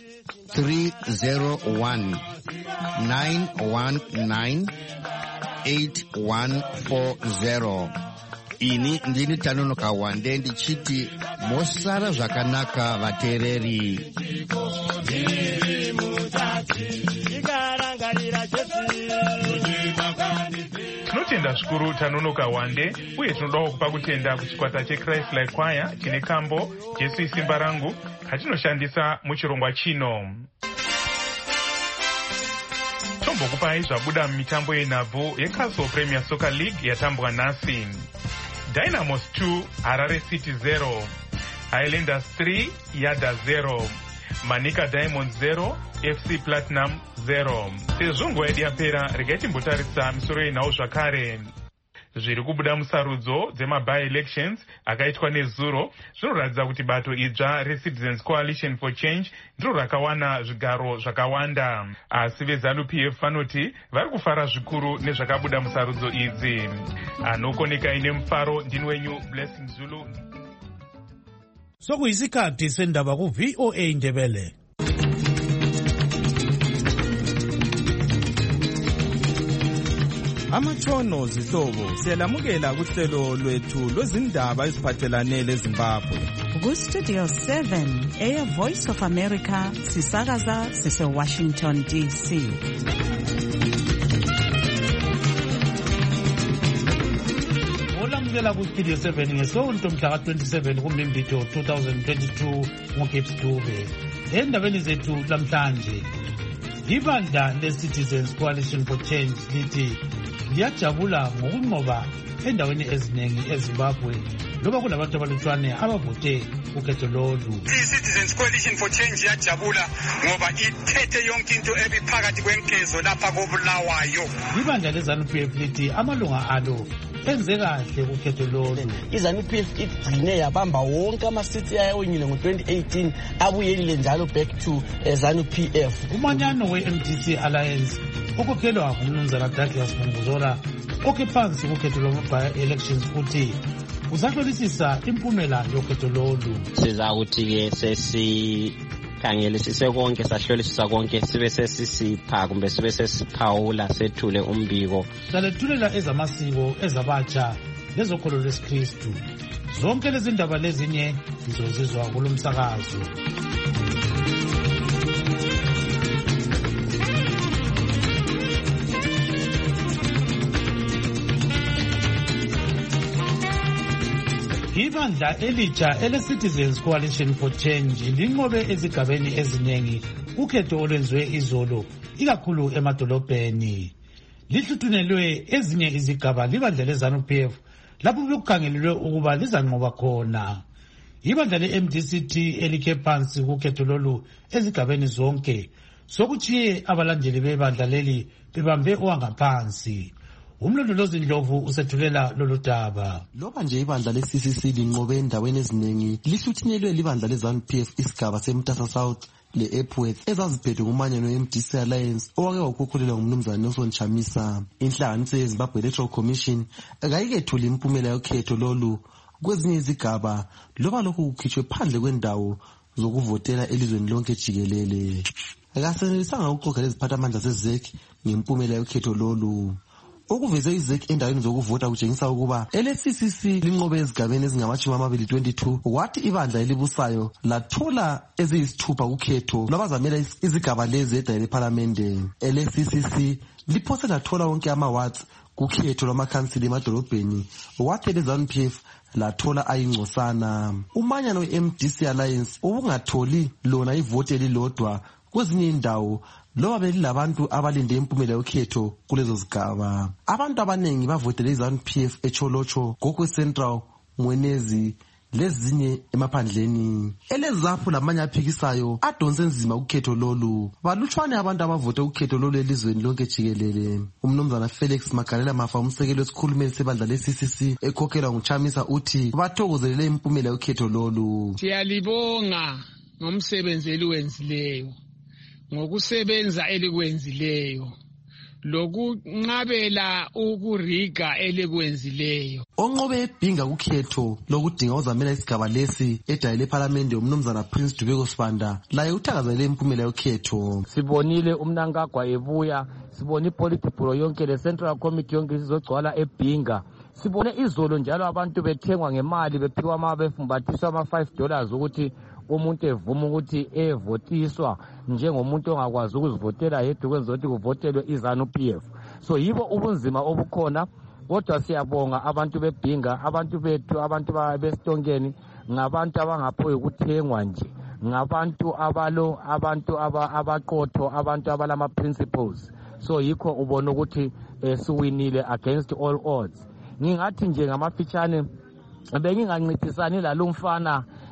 301 919 8140. Ini ndini Tanonoka Wande ndichiti mosara zvakanaka vateereri. Tinotenda zvikuru Tanonoka Wande, uye tinodawo kupa kutenda kuchikwata cheChrist Like Choir chine kambo Jesu isimba rangu katinoshandisa muchirongwa chino. Tombokupai zvabuda mumitambo yenhabvu yeCastle Premier Soccer League yatambwa nhasi. Dynamos 2 Harare City 0. Highlanders 3 Yada 0, Manica Diamonds 0 FC Platinum 0. Sezvo nguva yedu yapera, regai timbotarisa misoro yenhau zvakare. Zviri kubuda musarudzo dzema-by-elections akaitwa nezuro zvinoratidza kuti bato idzva reCitizens Coalition for Change ndiro rakawana zvigaro zvakawanda, asi veZANU-PF vanoti vari kufara zvikuru nezvakabuda musarudzo idzi. Anokoneka ine mufaro ndini wenyu Blessing Zulu. Sokuyisikhathi sendaba ku-VOA Ndebele. Amatshono zihlobo siyalamukela kuhlelo lwethu lwezindaba eziphathelane leZimbabwe. Ku-Studio 7 Air Voice of America sisakaza sise-Washington DC. Olamukela ku-Studio 7 ngesonto mhla ka-27 kuMimbito 2022 nguGibbs Dube. Endabeni zethu lamhlanje, ibandla le-Citizens Coalition for Change lithi liyajabula ngokunqoba endaweni eziningi eZimbabwe loba kulabantu abalutshwane abavote ukhetho lolu. I-Citizens Coalition for Change iyajabula ngoba ithethe yonke into ebiphakathi kwenkezo lapha koBulawayo. Ibandla leZANU-PF lithi amalunga alo enze kahle ukhetho lolu. iZANU-PF igcine yabamba wonke amasitsi ayawinile ngo-2018 abuyelile njalo back to ZANU-PF. Umanyano we-MDC Alliance okhokhelwa ngumnumzana Douglas Mnguzora okhe phansi kukhetho lwama-by-elections uthi uzahlolisisa impumela yokhetho lolu. Siza ukuthi-ke sesikhangelisise konke, sahlolisisa konke, sibe sesisipha kumbe sibe sesiphawula sethule umbiko. Salethulela ezamasiko, ezabatsha lezokholo lwesikristu. Zonke lezi ndaba lezinye zizozizwa kulo msakazo. Ibandla elitsha ele-Citizens Coalition for Change linqobe ezigabeni eziningi ukhetho olwenziwe izolo, ikakhulu emadolobheni. Lihluthunelwe ezinye izigaba libandla leZANU-PF lapho bekukhangelelwe ukuba lizanqoba khona. Ibandla le-MDCT elikhe phansi kukhetho lolu ezigabeni zonke sokutshiye abalandeli bebandla leli bebambe owangaphansi. Umlondolozi Ndlovu usethulela lolu daba. Loba nje ibandla le-CCC linqobe endaweni eziningi, lihluthunyelwe libandla leZANU-PF isigaba seMtasa South le-Epworth ezaziphethe ngumanyano we-MDC Alliance owake wakhokhelelwa ngumnumzana Nelson Chamisa. Inhlanganiso yeZimbabwe Electoral Commission akayikethuli impumela yokhetho lolu kwezinye izigaba loba lokhu kukhitshwe phandle kwendawo zokuvotela elizweni lonke jikelele. Akasenelisanga ukuxoxa leziphathamandla zeZEC ngempumela yokhetho lolu. Okuveze iZEC endaweni zokuvota kutshengisa ukuba ele-CCC linqobe ezigabeni ezingama-22, wathi ibandla elibusayo lathola eziyisithupha kukhetho lwabazamela izigaba lezi edale lephalamende. Ele-CCC liphose lathola wonke ama-wards kukhetho lwamakhansili emadolobheni, wathi ele-ZANU-PF lathola ayingcosana. Umanyano we-MDC Alliance ubungatholi lona ivoti elilodwa kwezinye indawo loba belilabantu abalinde impumela yokhetho kulezo zigaba. Abantu abanengi bavotele iZANU-PF eCholocho, Gokwe Central, Mwenezi lezinye emaphandleni. Elezapho lamanye aphikisayo adonse nzima ukhetho lolu. Balutshwane abantu abavote ukhetho lolu elizweni lonke jikelele. Umnumzana Felix Magalela Mafa, umsekeli wesikhulumeli sebandla le-CCC ekhokhelwa nguChamisa, uthi bathokozelele impumela yokhetho lolu. Siyalibonga ngomsebenzi eliwenzileyo, ngokusebenza elikwenzileyo, lokunqabela ukuriga elikwenzileyo. Onqobe ebhinga kukhetho lokudinga uzamela isigaba lesi edale lephalamende umnumzana Prince Dubeko Sibanda laye uthakazelele impumela yokhetho. Sibonile uMnangagwa ebuya, sibone ipolitiburo yonke le-Central Committee yonke sizogcwala ebhinga. Sibone izolo njalo abantu bethengwa ngemali bephiwa befumbathiswa ama$5 ukuthi umuntu evuma ukuthi evotiswa njengomuntu ongakwazi ukuzivotela yedwa kwenza ukuthi kuvotelwe iZANU-PF. So yibo ubunzima obukhona, kodwa siyabonga abantu bebhinga, abantu bethu, abantu besitonkeni, ngabantu abangaphoyi ukuthengwa nje, ngabantu abantu abaqotho, abantu abalama principles. So yikho ubona ukuthi siwinile against all odds. Ngingathi nje ngamafitshane bengingancintisani lalumfana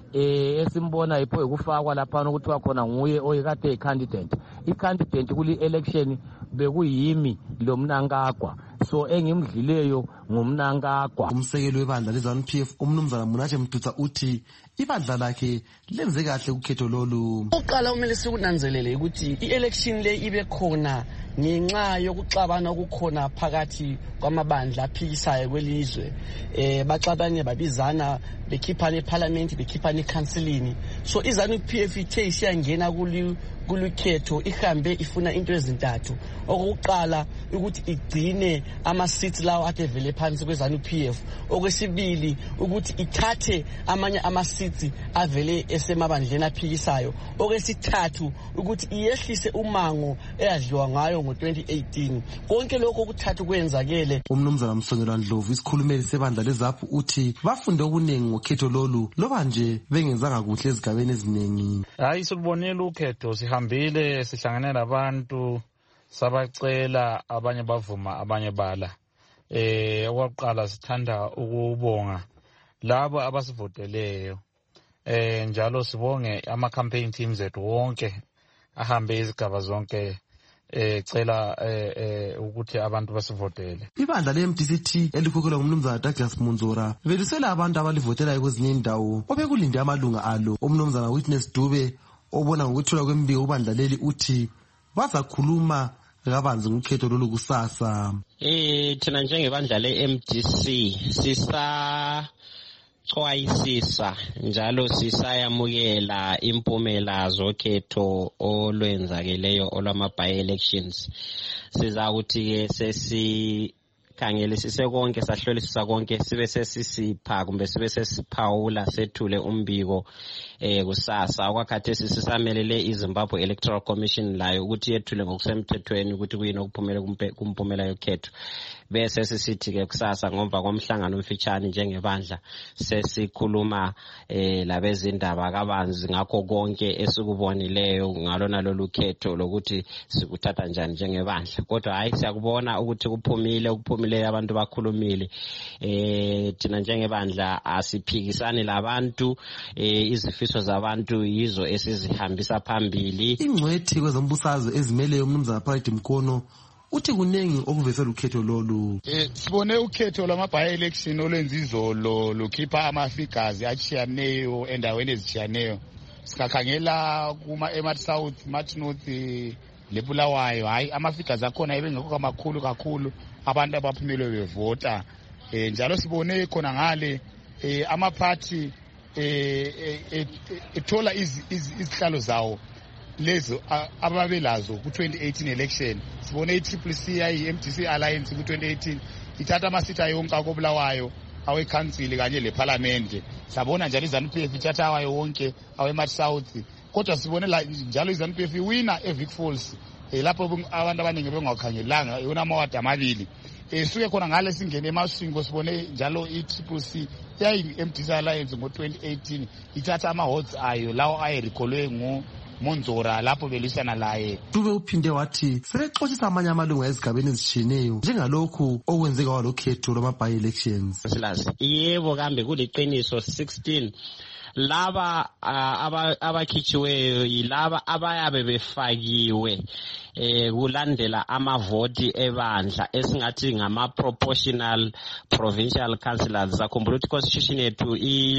esimbona ipho ekufakwa lapha ukuthiwa khona nguye oyikade candidate i-candidate kuli election bekuyimi lo Mnangagwa, so engimdlileyo ngumnangagwa. Umsekeli webandla le-ZANU-PF umnumzana Munache Mduza uthi ibandla lakhe lenze kahle ukhetho lolu. Uqala kumele sikunanzelele ukuthi i-election le ibe khona ngenxa yokuxabana okukhona phakathi kwamabandla aphikisayo kwelizwe. Baxabane babizana bekhiphana eParliament bekhiphana eCouncilini. So iZANU-PF ithe isiyangena kulukhetho ihambe ifuna into ezintathu. Okokuqala ukuthi igcine ama-seats lawo ade vele phansi kweZANU-PF. Okwesibili ukuthi ithathe amanye ama-seats avele esemabandleni aphikisayo. Okwesithathu ukuthi iyehlise umango eyadliwa ngayo ngo-2018. Konke lokho kuthathu kwenzakele. Umnumzana Msongelwa Ndlovu isikhulumeli sebandla leZAPU uthi bafunde okuningi ngokhetho lolu loba nje bengenzanga kuhle ezigabeni eziningi. Hayi sikubonile ukhetho, sihambile sihlangane labantu sabacela, abanye bavuma abanye bala. Okokuqala sithanda ukubonga labo abasivoteleyo. Njalo sibonge ama-campaign teams ethu wonke ahambe izigaba zonke cela ukuthi abantu basivotele. Ibandla le-MDCT elikhokhelwa ngumnumzana Douglas Munzora belisela abantu abalivotelayo kwezinye indawo obekulinde amalunga alo. Umnumzana Witness Dube obona ngokuthula kwembiko ubandla leli uthi bazakhuluma kabanzi ngokhetho lolu kusasa. Thina njengebandla le-MDC xwayisisa njalo sisayamukela impumela zokhetho olwenzakeleyo olwama-by-elections. Siza ukuthi-ke sesikhangelisise konke, sahlolisisa konke, sibe sesisipha kumbe sibe sesiphawula sethule umbiko kusasa. Okwakhathesi sisamelele iZimbabwe Electoral Commission layo ukuthi yethule ngokusemthethweni ukuthi kuyini okuphumele kumpumela yokhetho. Bese sisithi-ke kusasa ngomva komhlangano omfitshane njengebandla sesikhuluma labezindaba kabanzi ngakho konke esikubonileyo ngalona lolu khetho lokuthi sikuthatha njani njengebandla. Kodwa hayi siyakubona ukuthi kuphumile abantu bakhulumile. Thina njengebandla asiphikisani labantu, izifiso zabantu yizo esizihambisa phambili. Ingcwethi kwezombusazwe ezimeleyo umnumzana Pride Mkono uthi kunengi okuvesela ukhetho lolu. Sibone ukhetho lwama-by-election olwenza izolo lukhipha ama-figures achiyaneyo endaweni ezichiyaneyo. Sikakhangela kuma-Emat South, Mat North, leBulawayo, hayi ama-figures akhona ebengekho kakhulu abantu abaphumile bevota. Njalo sibone khona ngale ama-party ethola izihlalo zawo lezo ababelazo ku-2018 election. Sibone i-CCC i-MDC Alliance ku-2018 ithatha amasitha yonke akobulawayo awekhansili kanye leParliament. Sabona njalo iZANU-PF ithatha awayo wonke aweMat South. Kodwa sibone njalo iZANU-PF iwina eVic Falls lapho abantu abaningi bengakhangelanga yona amawadi amabili. Suke khona ngale singene eMasingo sibone njalo i-CCC yayi-MDC Alliance ngo-2018 ithatha ama-wards ayo lawo ayerikholwe Monzora lapho belisana laye. Dube uphinde wathi sebexoshisa amanye amalungu ezigabeni ezitshiyeneyo njengalokhu okwenzeka kwalokhetho lwama-by-elections. Yebo kambe kuliqiniso 16 laba abakhitshiweyo yilaba abayabe befakiwe kulandela amavoti ebandla esingathi ngama-proportional provincial councillors. Sakhumbula ukuthi constitution yethu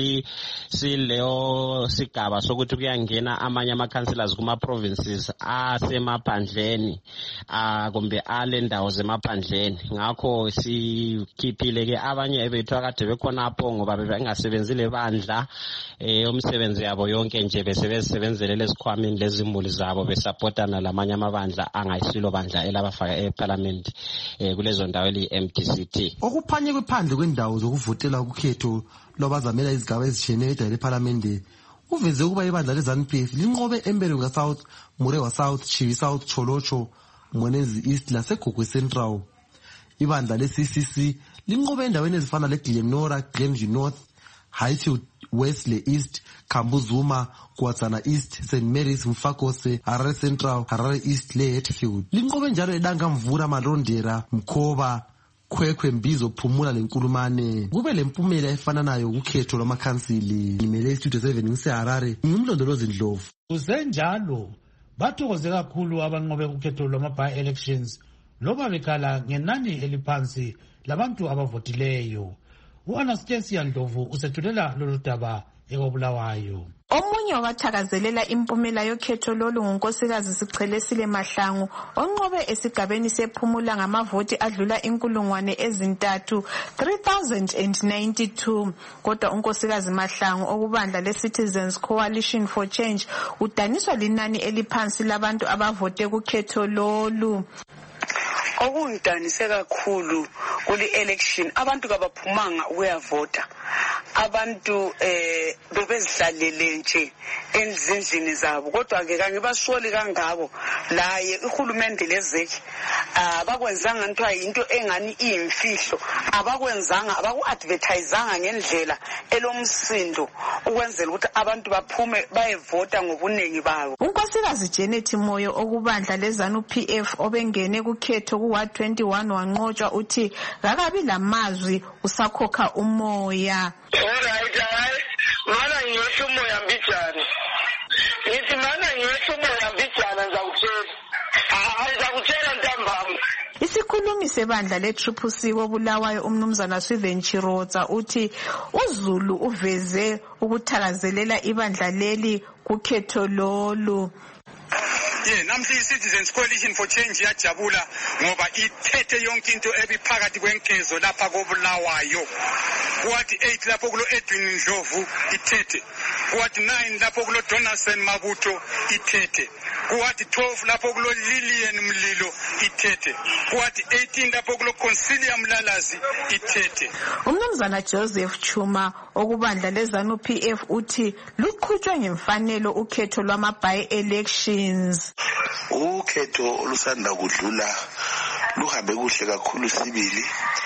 sileyo sigaba sokuthi kuyangena amanye ama-councillors kuma-provinces asemaphandleni kumbe alendawo zemaphandleni. Ngakho sikhiphile-ke abanye bethu akade bekhonapho ngoba bengasebenzile bandla umsebenzi yabo yonke nje besebenzele lezikhwameni lezimuli zabo besapotana lamanye amabandla angayisilo bandla elabafaka eParliament kulezo ndawo eli-MDCT. Okuphanye kwephandle kwendawo zokuvotela ukhetho lwabazamela izigaba ezitshiyeneyo edala eParliament uveze ukuba ibandla le-ZANU-PF linqobe eMberenga South, Murewa South, Chiwi South, Cholocho, Mwenezi East laseGogwe Central. Ibandla le-CCC linqobe endaweni ezifana leGlenora, Glenview North, Highfield West, le East, Kambuzuma, Kwatsana East, St Mary's, Mfakose, Harare Central, Harare East le Hatfield. Linqobe njalo eDanga Mvura, Malondera, Mkhoba, Khwekhwe Mbizo Phumula leNkulumane. Kube lempumela efananayo kukhetho lwamakhansili. Imele Studio 7 ngiseHarare, ngumlondolozi Ndlovu. Kusenjalo bathokoze kakhulu abanqobe kukhetho lwama-by-elections loba bekhala ngenani eliphansi labantu abavotileyo. U-Anastasia Ndlovu usethulela lolu daba eKobulawayo. Omunye wabathakazelela impumela yokhetho lolu ngunkosikazi Sichelesile Mahlangu onqobe esigabeni sePhumula ngamavoti adlula 3,092. Kodwa unkosikazi Mahlangu okubandla leCitizens Coalition for Change udaniswa linani eliphansi labantu abavote kukhetho lolu. Okungidanise kakhulu kuli election abantu kabaphumanga ukuyavota. Abantu bebezihlalele nje endlini zabo, kodwa ke ngibasoli kangako laye uhulumende lezeki abakwenzanga into ayinto engani iyimfihlo, abakwenzanga abaku-advertisanga ngendlela elomsindo ukwenzela ukuthi abantu baphume bayevota ngobuningi babo. Unkosikazi Janet Moyo okubandla leZanu PF obengene kukhetho ku-Ward 21 wanqotshwa uthi kakabi lamazwi usakhokha umoya. Alright, mana ngiyosho umoya mbijana. Ngithi mana ngiyosho umoya mbijana ngizakutshela ntambama. Isikhulumi sebandla le-CCC koBulawayo umnumzana Swithen Chirotsa uthi uZulu uveze ukuthakazelela ibandla leli kukhetho lolu. Namhla i-Citizens Coalition for Change yajabula ngoba ithethe yonke into ebiphakathi kwenkezo lapha koBulawayo. Kuwathi 8 lapho kulo Edwin Ndlovu ithethe. Kuwathi 9 lapho kulo Donaldson Mabutho ithethe. Kuwathi 12 lapho kulo Lillian Mlilo ithethe. Kuwathi 18 lapho kulo Consilia Mlalazi ithethe. Umnumzana Joseph Chuma okubandla leZanu PF uthi luqhutshwe ngemfanelo ukhetho lwama-by-elections. Ukhetho olusanda kudlula luhambe kuhle kakhulu sibili.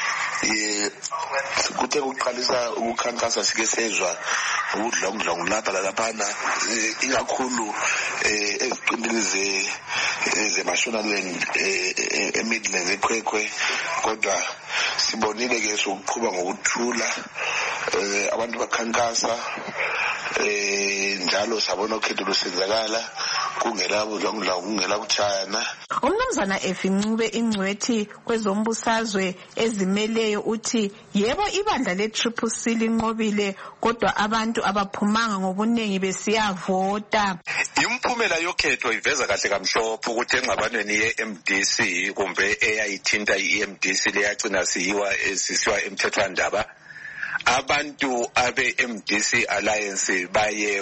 Kuthe kuqalisa ukukhankasa sike sezwa udlongdlongo lapha laphana ikakhulu eziqindini zeMashonaland eMidlands eKhwekhwe, kodwa sibonile ke sokuqhuba ngokuthula abantu bakhankasa njalo sabona ukhetho lusenzakala kungela budlongdlongo kungela kuchayana. Umnumzana Efincube ingcwethi kwezombusazwe ezimeleyo uthi yebo ibandla le-CCC linqobile kodwa abantu abaphumanga ngobuningi besiyavota. Imphumela yokhetho iveza kahle kamhlophe ukuthi engxabanweni ye-MDC kumbe eyayithinta i-MDC leyagcina sisiwa emthethwandaba, abantu abe-MDC Alliance baye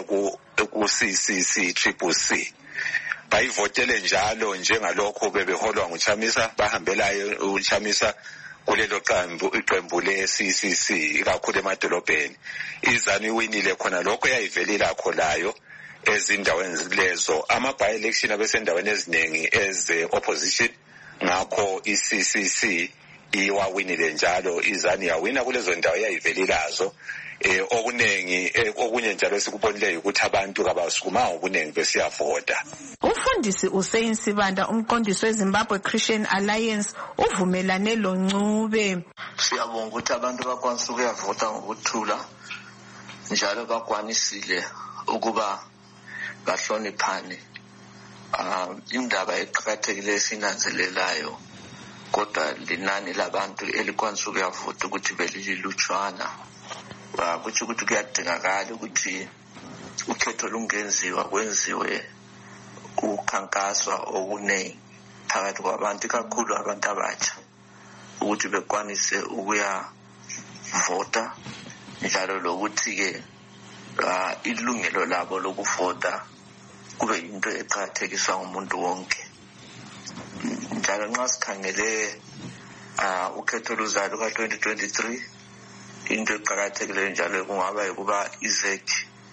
ku-CCC bayivotele njalo njengalokho bebeholwa nguChamisa, bahambelayo uChamisa kulelo iqembu le-CCC kakhulu emadolobheni. iZanu iwinile khona lokho yayivelela kholayo ezindaweni lezo. Ama-by-election abesendaweni eziningi eze-opposition, ngakho i-CCC iwawinile njalo, iZanu yawina kulezo ndawo yayivelelazo. Okunye njalo esikubonileyo ukuthi abantu kabasukumanga ngobuningi besiyavota. Umfundisi Hussein Sibanda umqondisi weZimbabwe Christian Alliance uvumelane loNcube. Siyabonga ukuthi abantu bakwanisa ukuyavota ngokuthula njalo bakwanisile ukuba bahloniphane. Indaba eqhakathekile esinanzelelayo kodwa linani labantu elikwanisa ukuyavota ukuthi belilutshwana. Kuthi kuyadingakala ukuthi ukhetho lungenziwa kwenziwe ukhankaswa okuningi phakathi kwabantu kakhulu abantu abatsha ukuthi bekwanise ukuyavota njalo lokuthi-ke ilungelo labo lokuvota kube yinto eqakathekiswa ngumuntu wonke. Njalo nxa sikhangele ukhetho luzayo luka-2023 into eqakathekileyo njalo kungaba ukuba iZEC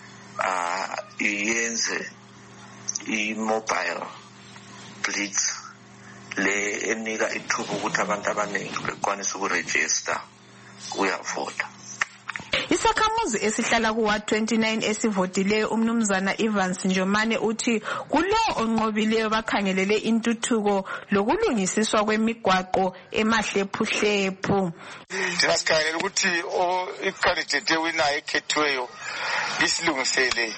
iyenze i-mobile blitz le enika ithuba ukuthi abantu abaningi bekwanisa ukurejista uyavota. Isakhamuzi esihlala ku-Ward 29 esivotileyo umnumzana Evans Njomane uthi kulowo onqobileyo bakhangelele intuthuko lokulungisiswa kwemigwaqo emahlephuhlephu. Thina sikhangelela ukuthi i-candidate ewinayo ekhethiweyo isilungisele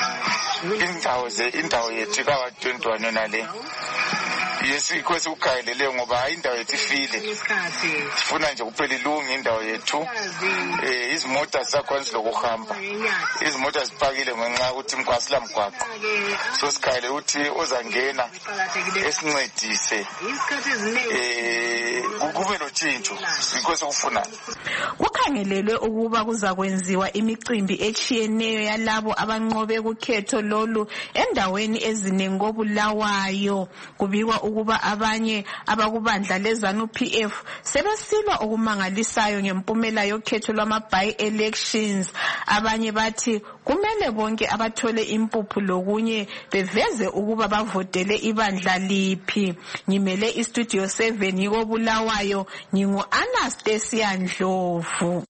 indawo yethu ka-Ward 21 yona le. Yesikho esikukhangeleleyo ngoba indawo yethu ifile. Sifuna nje kuphela ilunge indawo yethu. Izimota zisakhona silokuhamba. Izimota zipakile ngenxa ukuthi imkwasila mgwaqo. So sikhangelele ukuthi ozangena esincedise. Kube lotshintsho. Sikho esikufuna. Kukhangelelwe ukuba kuzakwenziwa imicimbi etshiyeneyo yalabo abanqobe kukhetho lolu endaweni ezinengi koBulawayo. Kubikwa ukuba abanye abakubandla leZANU-PF sebesilwa okumangalisayo ngempumela yokhetho lwama-by-elections. Abanye bathi kumele bonke abathole impuphu lokunye beveze ukuba bavotele ibandla liphi. Ngimele iStudio 7 yikoBulawayo, ngingu-Anastasia Ndlovu.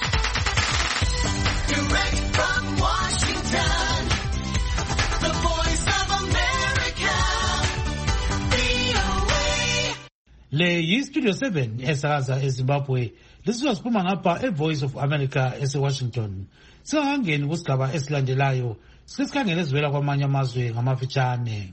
Le yi-Studio 7 esakaza eZimbabwe. Lisizwa siphuma ngapha eVoice of America eseWashington. Singakangeni kusigaba esilandelayo, sisikhangele ezivela kwamanye amazwe ngamafitshane.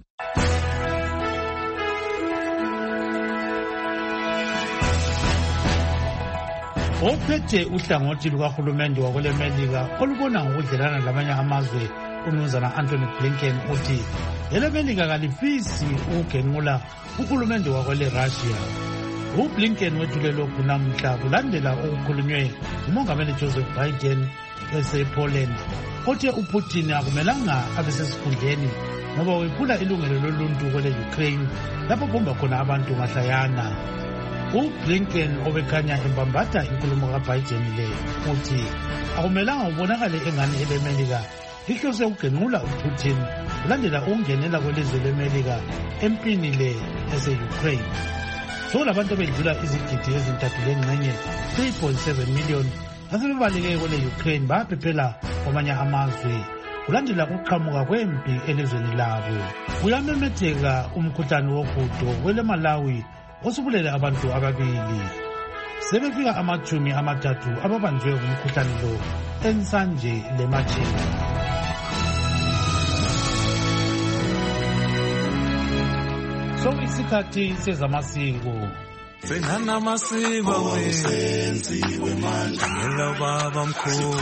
Ophethe uhlangothi lukahulumende wakwelemelika olubona ngokudlelana labanye amazwe umnumzana Anthony Blinken uthi elemelika kalifisi ukugenqula uhulumende wakwele Russia. UBlinken wethule lokhu namhla kulandela okukhulunywe umongameli Joseph Biden esePoland othe uPutin akumelanga abesesikhundleni ngoba wephula ilungelo loluntu kwele Ukraine lapho bomba khona abantu mahlayana. UBlinken obekhanya embambatha inkulumo kaBiden le uthi akumelanga ubonakale engane elemelika lihlose ukugenqula uPutin kulandela ukungenela kwelizwe lemelika empini le ese-Ukraine. So labantu bedlula izigidi ezintathu lengxenye 3.7 million asebebaleke kwele Ukraine baphephela kwamanye amazwe kulandela ukuqhamuka kwempi elizweni labo. Uyamemetheka umkhuhlane wohudo kwele Malawi osubulele abantu ababili. Sebefika amachumi amathathu ababanjwe ngumkhuhlane lo ensanje leMachini. So isikhathi sezamasiko. Senana masiko wenziwe manje ngelo baba mkhulu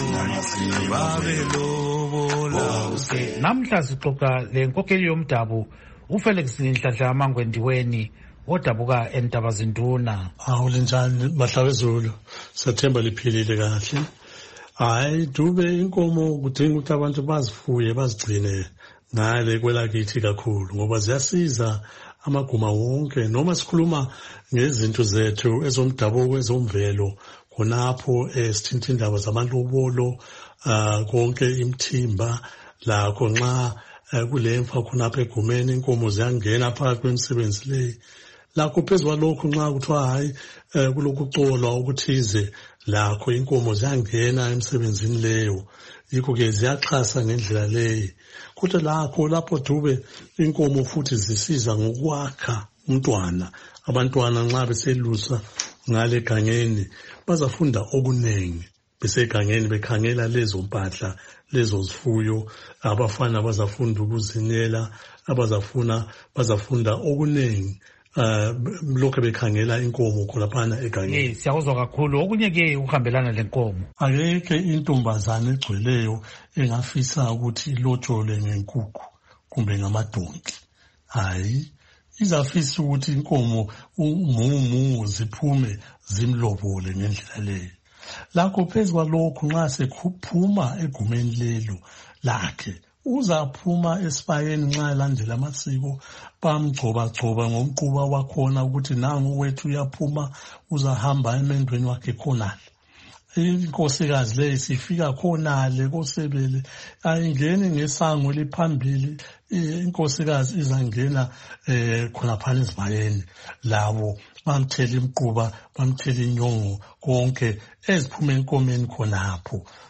babelobola. Namhla sixoxa lenkokheli yomdabu uFelix Nhlanhla Mangwendiweni odabuka eNtabazinduna. Awulinjani bahlabezulu, sathemba liphilile kahle. Hayi Dube, inkomo kudinga ukuthi abantu bazifuye bazigcine ngale kwelakithi kakhulu ngoba ziyasiza amaguma wonke. Noma sikhuluma ngezinto zethu ezomdabuko ezomvelo khonapho sithinta indaba zamalobolo konke imthimba lakho nxa kulemfa khonapho egumeni inkomo ziyangena phakathi kwemisebenzi leyi. Lakho phezulu lokho nxa kuthiwa hayi kulokucolwa okuthize lakho inkomo ziyangena emsebenzini leyo, yikho-ke ziyaxhasa ngendlela leyi. Kodwa lapho Dube inkomo futhi zisiza ngokwakha umntwana. Abantwana nxa beselusa ngale egangeni bazafunda okuningi besegangeni bekhangela lezo mpahla lezo zifuyo. Abafana bazafunda ukuzinela, bazafunda okuningi lokho bekhangela inkomo kholaphana egangeni. Siyakuzwa kakhulu. Okunye ke ukuhambelana lenkomo, akekho intombazane egcweleyo engafisa ukuthi ilotshole ngenkukhu kumbe ngamadonki. Hayi, izafisa ukuthi inkomo umungu ziphume zimlobole ngendlela leyo. Lakho phezu kwalokho nxa sekuphuma egumeni lelo lakhe uzaphuma esibayeni nxa elandela amasiko bamgcoba ngomquba wakhona ukuthi nangu wethu uyaphuma uzahamba emendweni wakhe khonale. Inkosikazi leyo sifika khonale kosebele ayingeni ngesango liphambili. Inkosikazi izangena khonaphana esibayeni labo bamthela imquba bamthela inyongo konke eziphume enkomeni khonapho.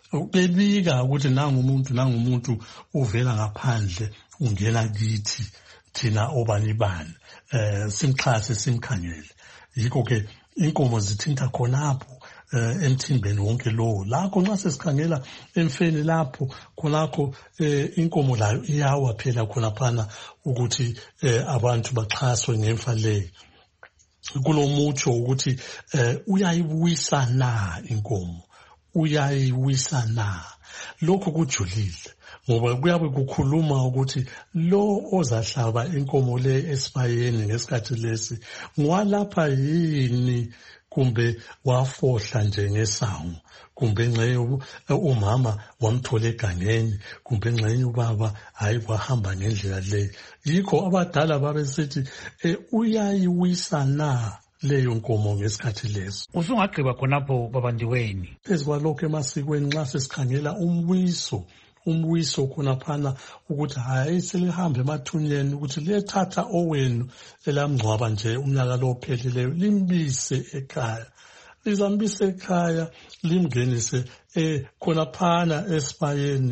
bebika ukuthi nangumuntu uvela ngaphandle ungena kithi thina obanibani simxhase simkhangele. Yikho ke inkomo zithinta khonapho emthimbeni wonke lowo. Lakho nxa sesikhangela emfeni lapho khonakho inkomo layo iyawa phela khonaphana ukuthi abantu baxhaswe ngemfa leyo. Kulomutsho ukuthi uyayibuyisa na inkomo, uyayibuyisa na. Lokho kujulile ngoba kuyabe kukhuluma ukuthi lo ozahlaba inkomo le esibayeni ngesikhathi lesi ngwalapha yini, kumbe wafohla nje ngesango, kumbe ngxenye umama wamthola egangeni, kumbe ngxenye ubaba hayi wahamba ngendlela le. Yikho abadala babesithi uyayiwisa na leyo nkomo ngesikhathi leso. Usungagqiba khonapho babandiweni. Phezu kwalokho emasikweni nxa sesikhangela umbuyiso khonaphana ukuthi hayi selihambe emathunyeni ukuthi liyethatha owenu elamngcwaba nje umnyaka lo ophelileyo limbise ekhaya. Lizambise ekhaya limngenise khonaphana esibayeni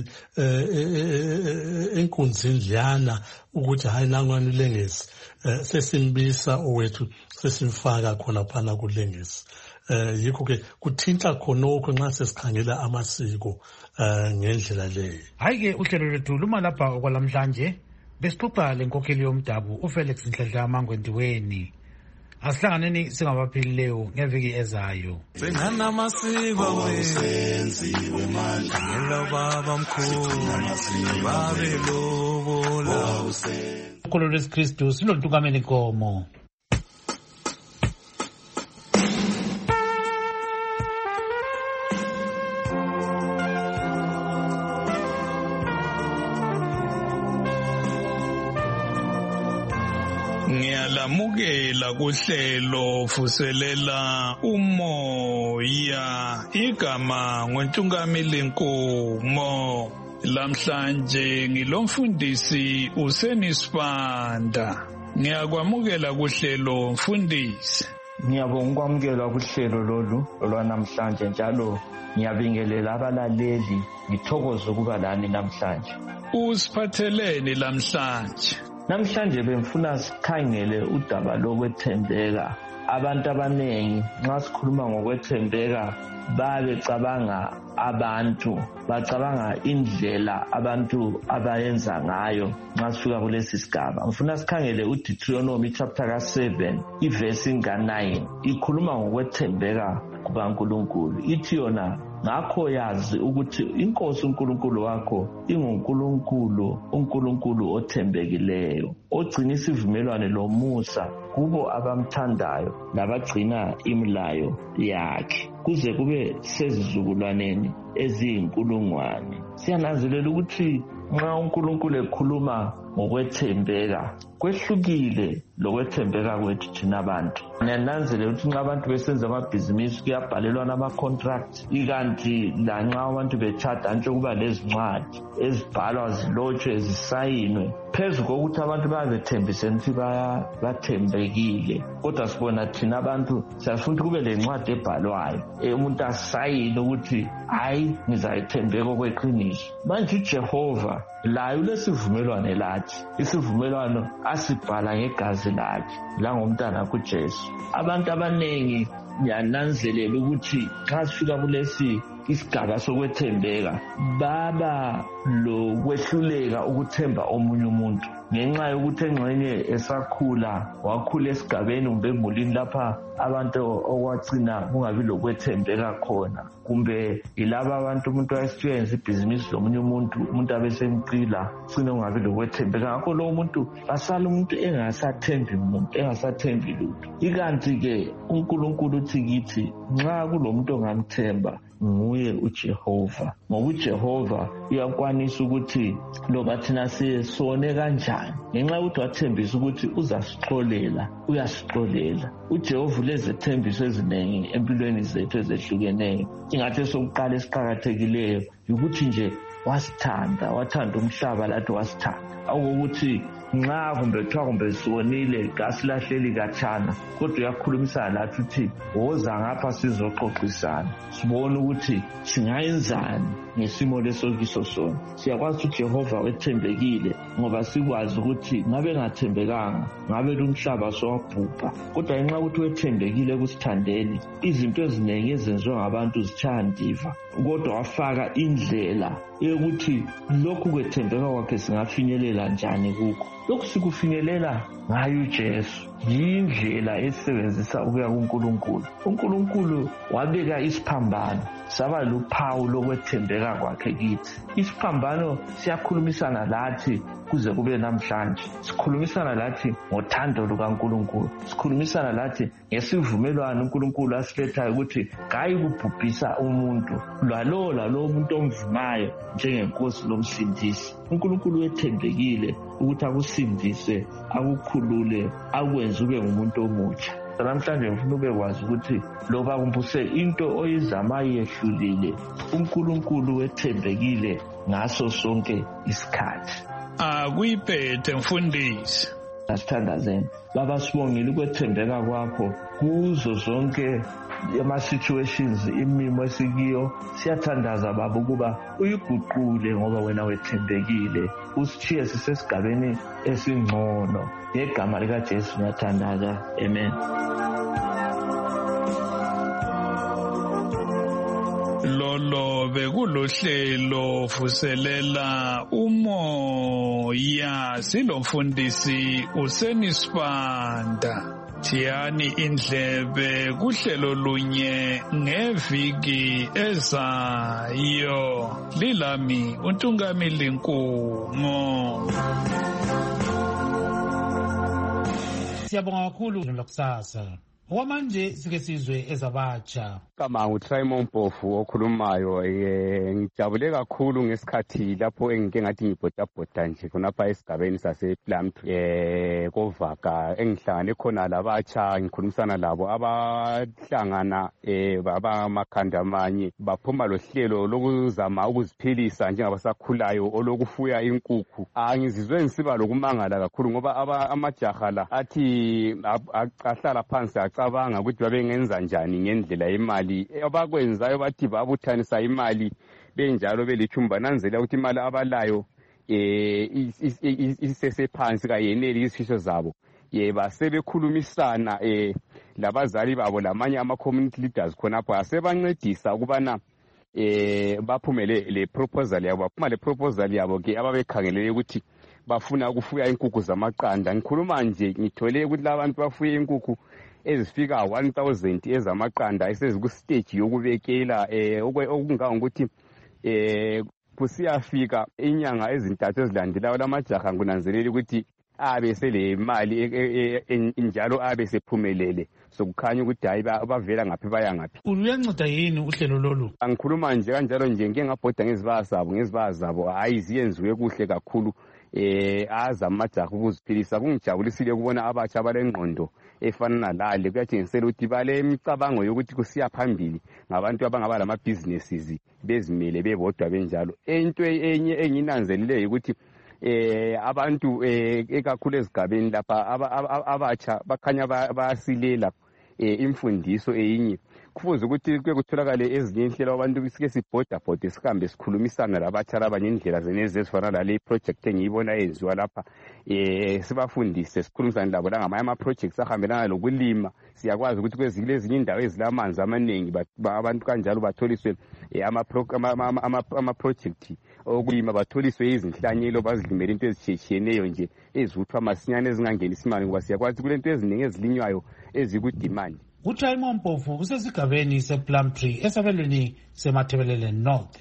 enkunzini liyana ukuthi hayi nangani lengesi sesimbisa owethu sesimfaka khonaphana kulengesi. Yikho ke kuthinta khonokho nxa sesikhangela amasiko ngendlela leyo. Hayi ke uhlelo lwethu luma lapha okwalamhlanje besixoxa lenkokheli yomdabu uFelix Nhlanhla Amangwendiweni. Asihlanganeni singabaphilileyo ngeviki ezayo. Senana masiba wenziwe manje ngelo baba mkhulu babe lobola ukholo lwesikristu silontukamela inkomo. Ngiyalamukela kuhlelo vuselela umoya igama ngontungameli nkomo. Lamhlanje ngilomfundisi uSenisibanda. Ngiyakwamukela kuhlelo mfundisi. Ngiyabonga ukwamukela kuhlelo lolu olwanamhlanje njalo ngiyabingelela abalaleli ngithokoza ukuba lani namhlanje. Usiphatheleni lamhlanje? Namhlanje bengifuna sikhangele udaba lokwethembeka. Abantu abanengi nxa sikhuluma ngokwethembeka babecabanga abantu, bacabanga indlela abantu abayenza ngayo nxa sifika kulesi sigaba. Ngifuna sikhangele uDeuteronomy chapter 7 iverse 9 ikhuluma ngokwethembeka kukaNkulunkulu. Ithi yona ngakho yazi ukuthi inkosi uNkulunkulu wakho uNkulunkulu othembekileyo, ogcina isivumelwano lomusa kubo abamthandayo labagcina imilayo yakhe kuze kube sezizukulwaneni eziyinkulungwane. Siyananzelela ukuthi nxa uNkulunkulu ekhuluma ngokwethembeka kwehlukile lokwethembeka kwethu thina abantu. Ngiyananzelela ukuthi nxa abantu besenza amabhizinisi kuyabhalelwana ama-contract, ikanti lanxa abantu betshada nje kuba lezincwadi ezibhalwa zilotshwe zisayinwe phezu kokuthi abantu babethembiseni ukuthi bathembekile. Kodwa sibona thina abantu siyafuna kube lencwadi ebhalwayo umuntu asayine ukuthi hayi ngizayithembeka okweqiniso. Manje uJehova layo lesivumelwano lathi, isivumelwano asibhala ngegazi lakhe langomntana kuJesu. Abantu abanengi ngiyananzelela ukuthi nxa sifika kulesi isigaba sokwethembeka baba lokwehluleka ukuthemba omunye umuntu ngenxa yokuthi engxenye esakhula wakhula esigabeni kumbe emulini lapha abantu okwagcina kungabi lokwethembeka khona, kumbe yilaba abantu umuntu wayesiyenza ibhizinisi lomunye umuntu abesemcila cine kungabi lokwethembeka. Ngakho lowo muntu asala umuntu engasathembi umuntu, engasathembi lutho. Ikanti-ke uNkulunkulu uthi kithi nxa kulomuntu ongamthemba nguye uJehova, ngoba uJehova uyakwanisa ukuthi loba thina sone kanjani ngenxa yokuthi wathembisa ukuthi uzasixolela, uyasixolela. uJehova ulezethembiso eziningi empilweni zethu ezehlukeneyo. Ingathi sokuqala esiqhakathekileyo ukuthi nje wasithanda, wathanda umhlaba lathi wasithanda. Awukuthi nxa kumbe kuthiwa kumbe sonile kasilahleli katshana, kodwa uyakhulumisana lathi uthi woza ngapha sizoxoxisana sibone ukuthi singayenzani ngesimo leso kiso sona. Siyakwazi ukuthi Jehova wethembekile ngoba sikwazi ukuthi ngabe ngathembekanga ngabe lumhlaba sowabhubha, kodwa ngenxa ukuthi wethembekile ekusithandeni izinto eziningi ezenziwa ngabantu zitshaya ndiva, kodwa wafaka indlela yokuthi lokhu kwethembeka kwakhe singafinyelela njani kukho. Lokhu sikufinyelela ngayo uJesu, yindlela esebenzisa ukuya kuNkulunkulu. uNkulunkulu wabeka isiphambano saba luphawu lokwethembeka kwakhe kithi. Isiphambano siyakhulumisana lathi kuze kube namhlanje. Sikhulumisana lathi ngothando lukaNkulunkulu, sikhulumisana lathi ngesivumelwano uNkulunkulu asilethayo ukuthi hayi kubhubhisa umuntu lalo umuntu omvumayo njengenkosi lomsindisi. uNkulunkulu wethembekile ukuthi akusindise, akukhulule, akwenze ube ngumuntu omutsha. Namhlanje ngifuna ubekwazi ukuthi loba kumbuse into oyizama yehlulile, uNkulunkulu wethembekile ngaso sonke isikhathi. Akuyiphethe mfundisi. Asithandazeni baba, sibongile ukwethembeka kwakho kuzo zonke ama-situations, imimo esikiyo. Siyathandaza baba ukuba uyiguqule ngoba wena wethembekile, usithiye sisesigabeni esingcono. Ngegama likaJesu ngiyathandaza, amen. Lolo bekulohlelo vuselela umoya, silomfundisi uSenisibanda. Thiyani indlebe kuhlelo lunye ngeviki ezayo. Lilami uNtungamili Nkumo. Siyabonga kakhulu lokusasa. Okwamanje sike sizwe ezabatsha. Kama nguTraymond Mpofu okhulumayo, ngijabule kakhulu ngesikhathi lapho engike ngathi ngibhodabhoda nje khonapha esigabeni sasePlumtree koVaga, engihlangane khona labatsha ngikhulumisana labo abahlangana abamakhanda amanye baphuma lohlelo lokuzama ukuziphilisa njengabasakhulayo olokufuya inkukhu. Ngizizwe ngisiba lokumangala kakhulu ngoba amajaha la athi ahlala phansi acabanga ukuthi babengenza njani ngendlela yemali abakwenzayo, bathi babuthanisa imali benjalo belithumba bananzela ukuthi imali abalayo isesephansi kayeneli izifiso zabo. Basebekhulumisana labazali babo lamanye ama-community leaders khonapho asebancedisa ukubana baphumele le proposal yabo. Baphuma le proposal yabo ke ababekhangelele ukuthi bafuna ukufuya inkukhu zamaqanda. Ngikhuluma nje ngithole ukuthi labantu bafuye inkukhu ezifika 1000 ezamaqanda esezikuStage yokubekela okungangokuthi kusiyafika inyanga ezintathu ezilandelayo lamajaha ngunanzelela ukuthi abe sele mali njalo abe sephumelele sokukhanya ukuthi hayi bavela ngaphi baya ngaphi. Uyanceda yini uhlelo lolu? Angikhuluma nje kanjalo nje ngeke ngabhoda ngezibaya zabo hayi ziyenziwe kuhle kakhulu. Azamajaha ukuziphilisa. Kungijabulisile ukubona abatsha balengqondo efana nalale. Kuyatshengisela ukuthi bale imicabango yokuthi kusiya phambili ngabantu abangaba lama-businesses bezimele bebodwa benjalo. Into enye enginanzelileyo ukuthi abantu ekakhulu ezigabeni lapha abatsha bakhanya bayasilela imfundiso eyinye. Kufuze ukuthi kuke kutholakale ezinye inhlelo abantu sike sibhodabhode sihambe sikhulumisana labatsha abanye indlela zenezi ezifana lale project engiyibona yenziwa lapha. Sibafundise sikhulumisane labo langamanye ama-projects ahambelana lokulima. Siyakwazi ukuthi kwezinye indawo ezilamanzi amaningi abantu kanjalo batholiswe ama-project okulima, batholiswe izinhlanyelo bazilimele into ezitshiyeneyo nje ezivuthwa masinyane ezingangenisa imali, ngoba siyakwazi kulento eziningi ezilinywayo ezikudimandi. uTraymond Mpofu usesigabeni sePlumtree esabelweni seMathebelele North.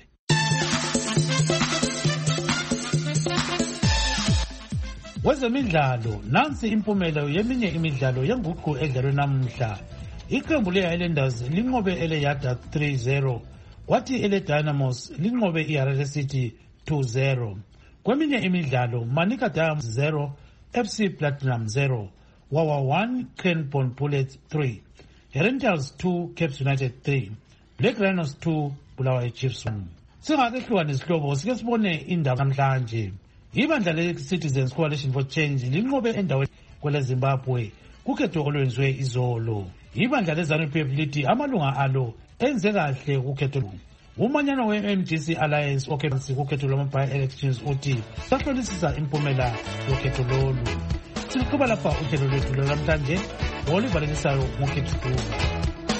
Kwezemidlalo, nansi impumela yeminye imidlalo yenguqu edlalwe namuhla. Iqembu le-Highlanders linqobe ele-Yada 3-0, kwathi ele-Dynamos linqobe iHarare City 2-0. Kweminye imidlalo, Manica Diamonds 0, FC Platinum 0, Wawa 1, Cranbourne Bullets 3, Herentals 2, Cape United 3, Black Rhinos 2, Bulawayo Chiefs 1. Singake hlukane isihlobo sike sibone indaba namhlanje. Ibandla le-Citizens Coalition for Change linqobe endaweni kweleZimbabwe kukhetho olwenziwe izolo. Ibandla le-ZANU-PF lithi amalunga alo enze kahle kukhetho. Umanyano we-MDC Alliance okhetho kukhetho lwama-by-elections uthi sahlolisisa impumela yokhetho lolu. Siluqhuba lapha uhlelo lwethu lwanamhlanje olivalelisayo ngokhetho Duma.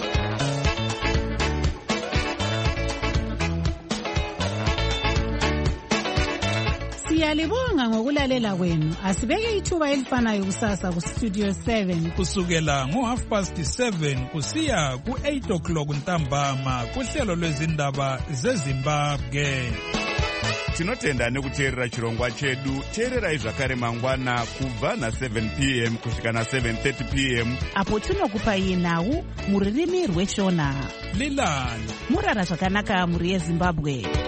Siyalibonga ngokulalela kwenu. Asibeke ithuba elifanayo kusasa ku Studio 7 kusukela ngo7:30 kusiya ku8 ntambama kuhlelo lwezindaba zeZimbabwe. Tinotenda nekuteerera chirongwa chedu. Teererai zvakare mangwana kubva na7 p.m. kusvika na7:30 p.m. apo tinokupai nhau muririmi rweshona. Lilani murara zvakanaka muri yeZimbabwe.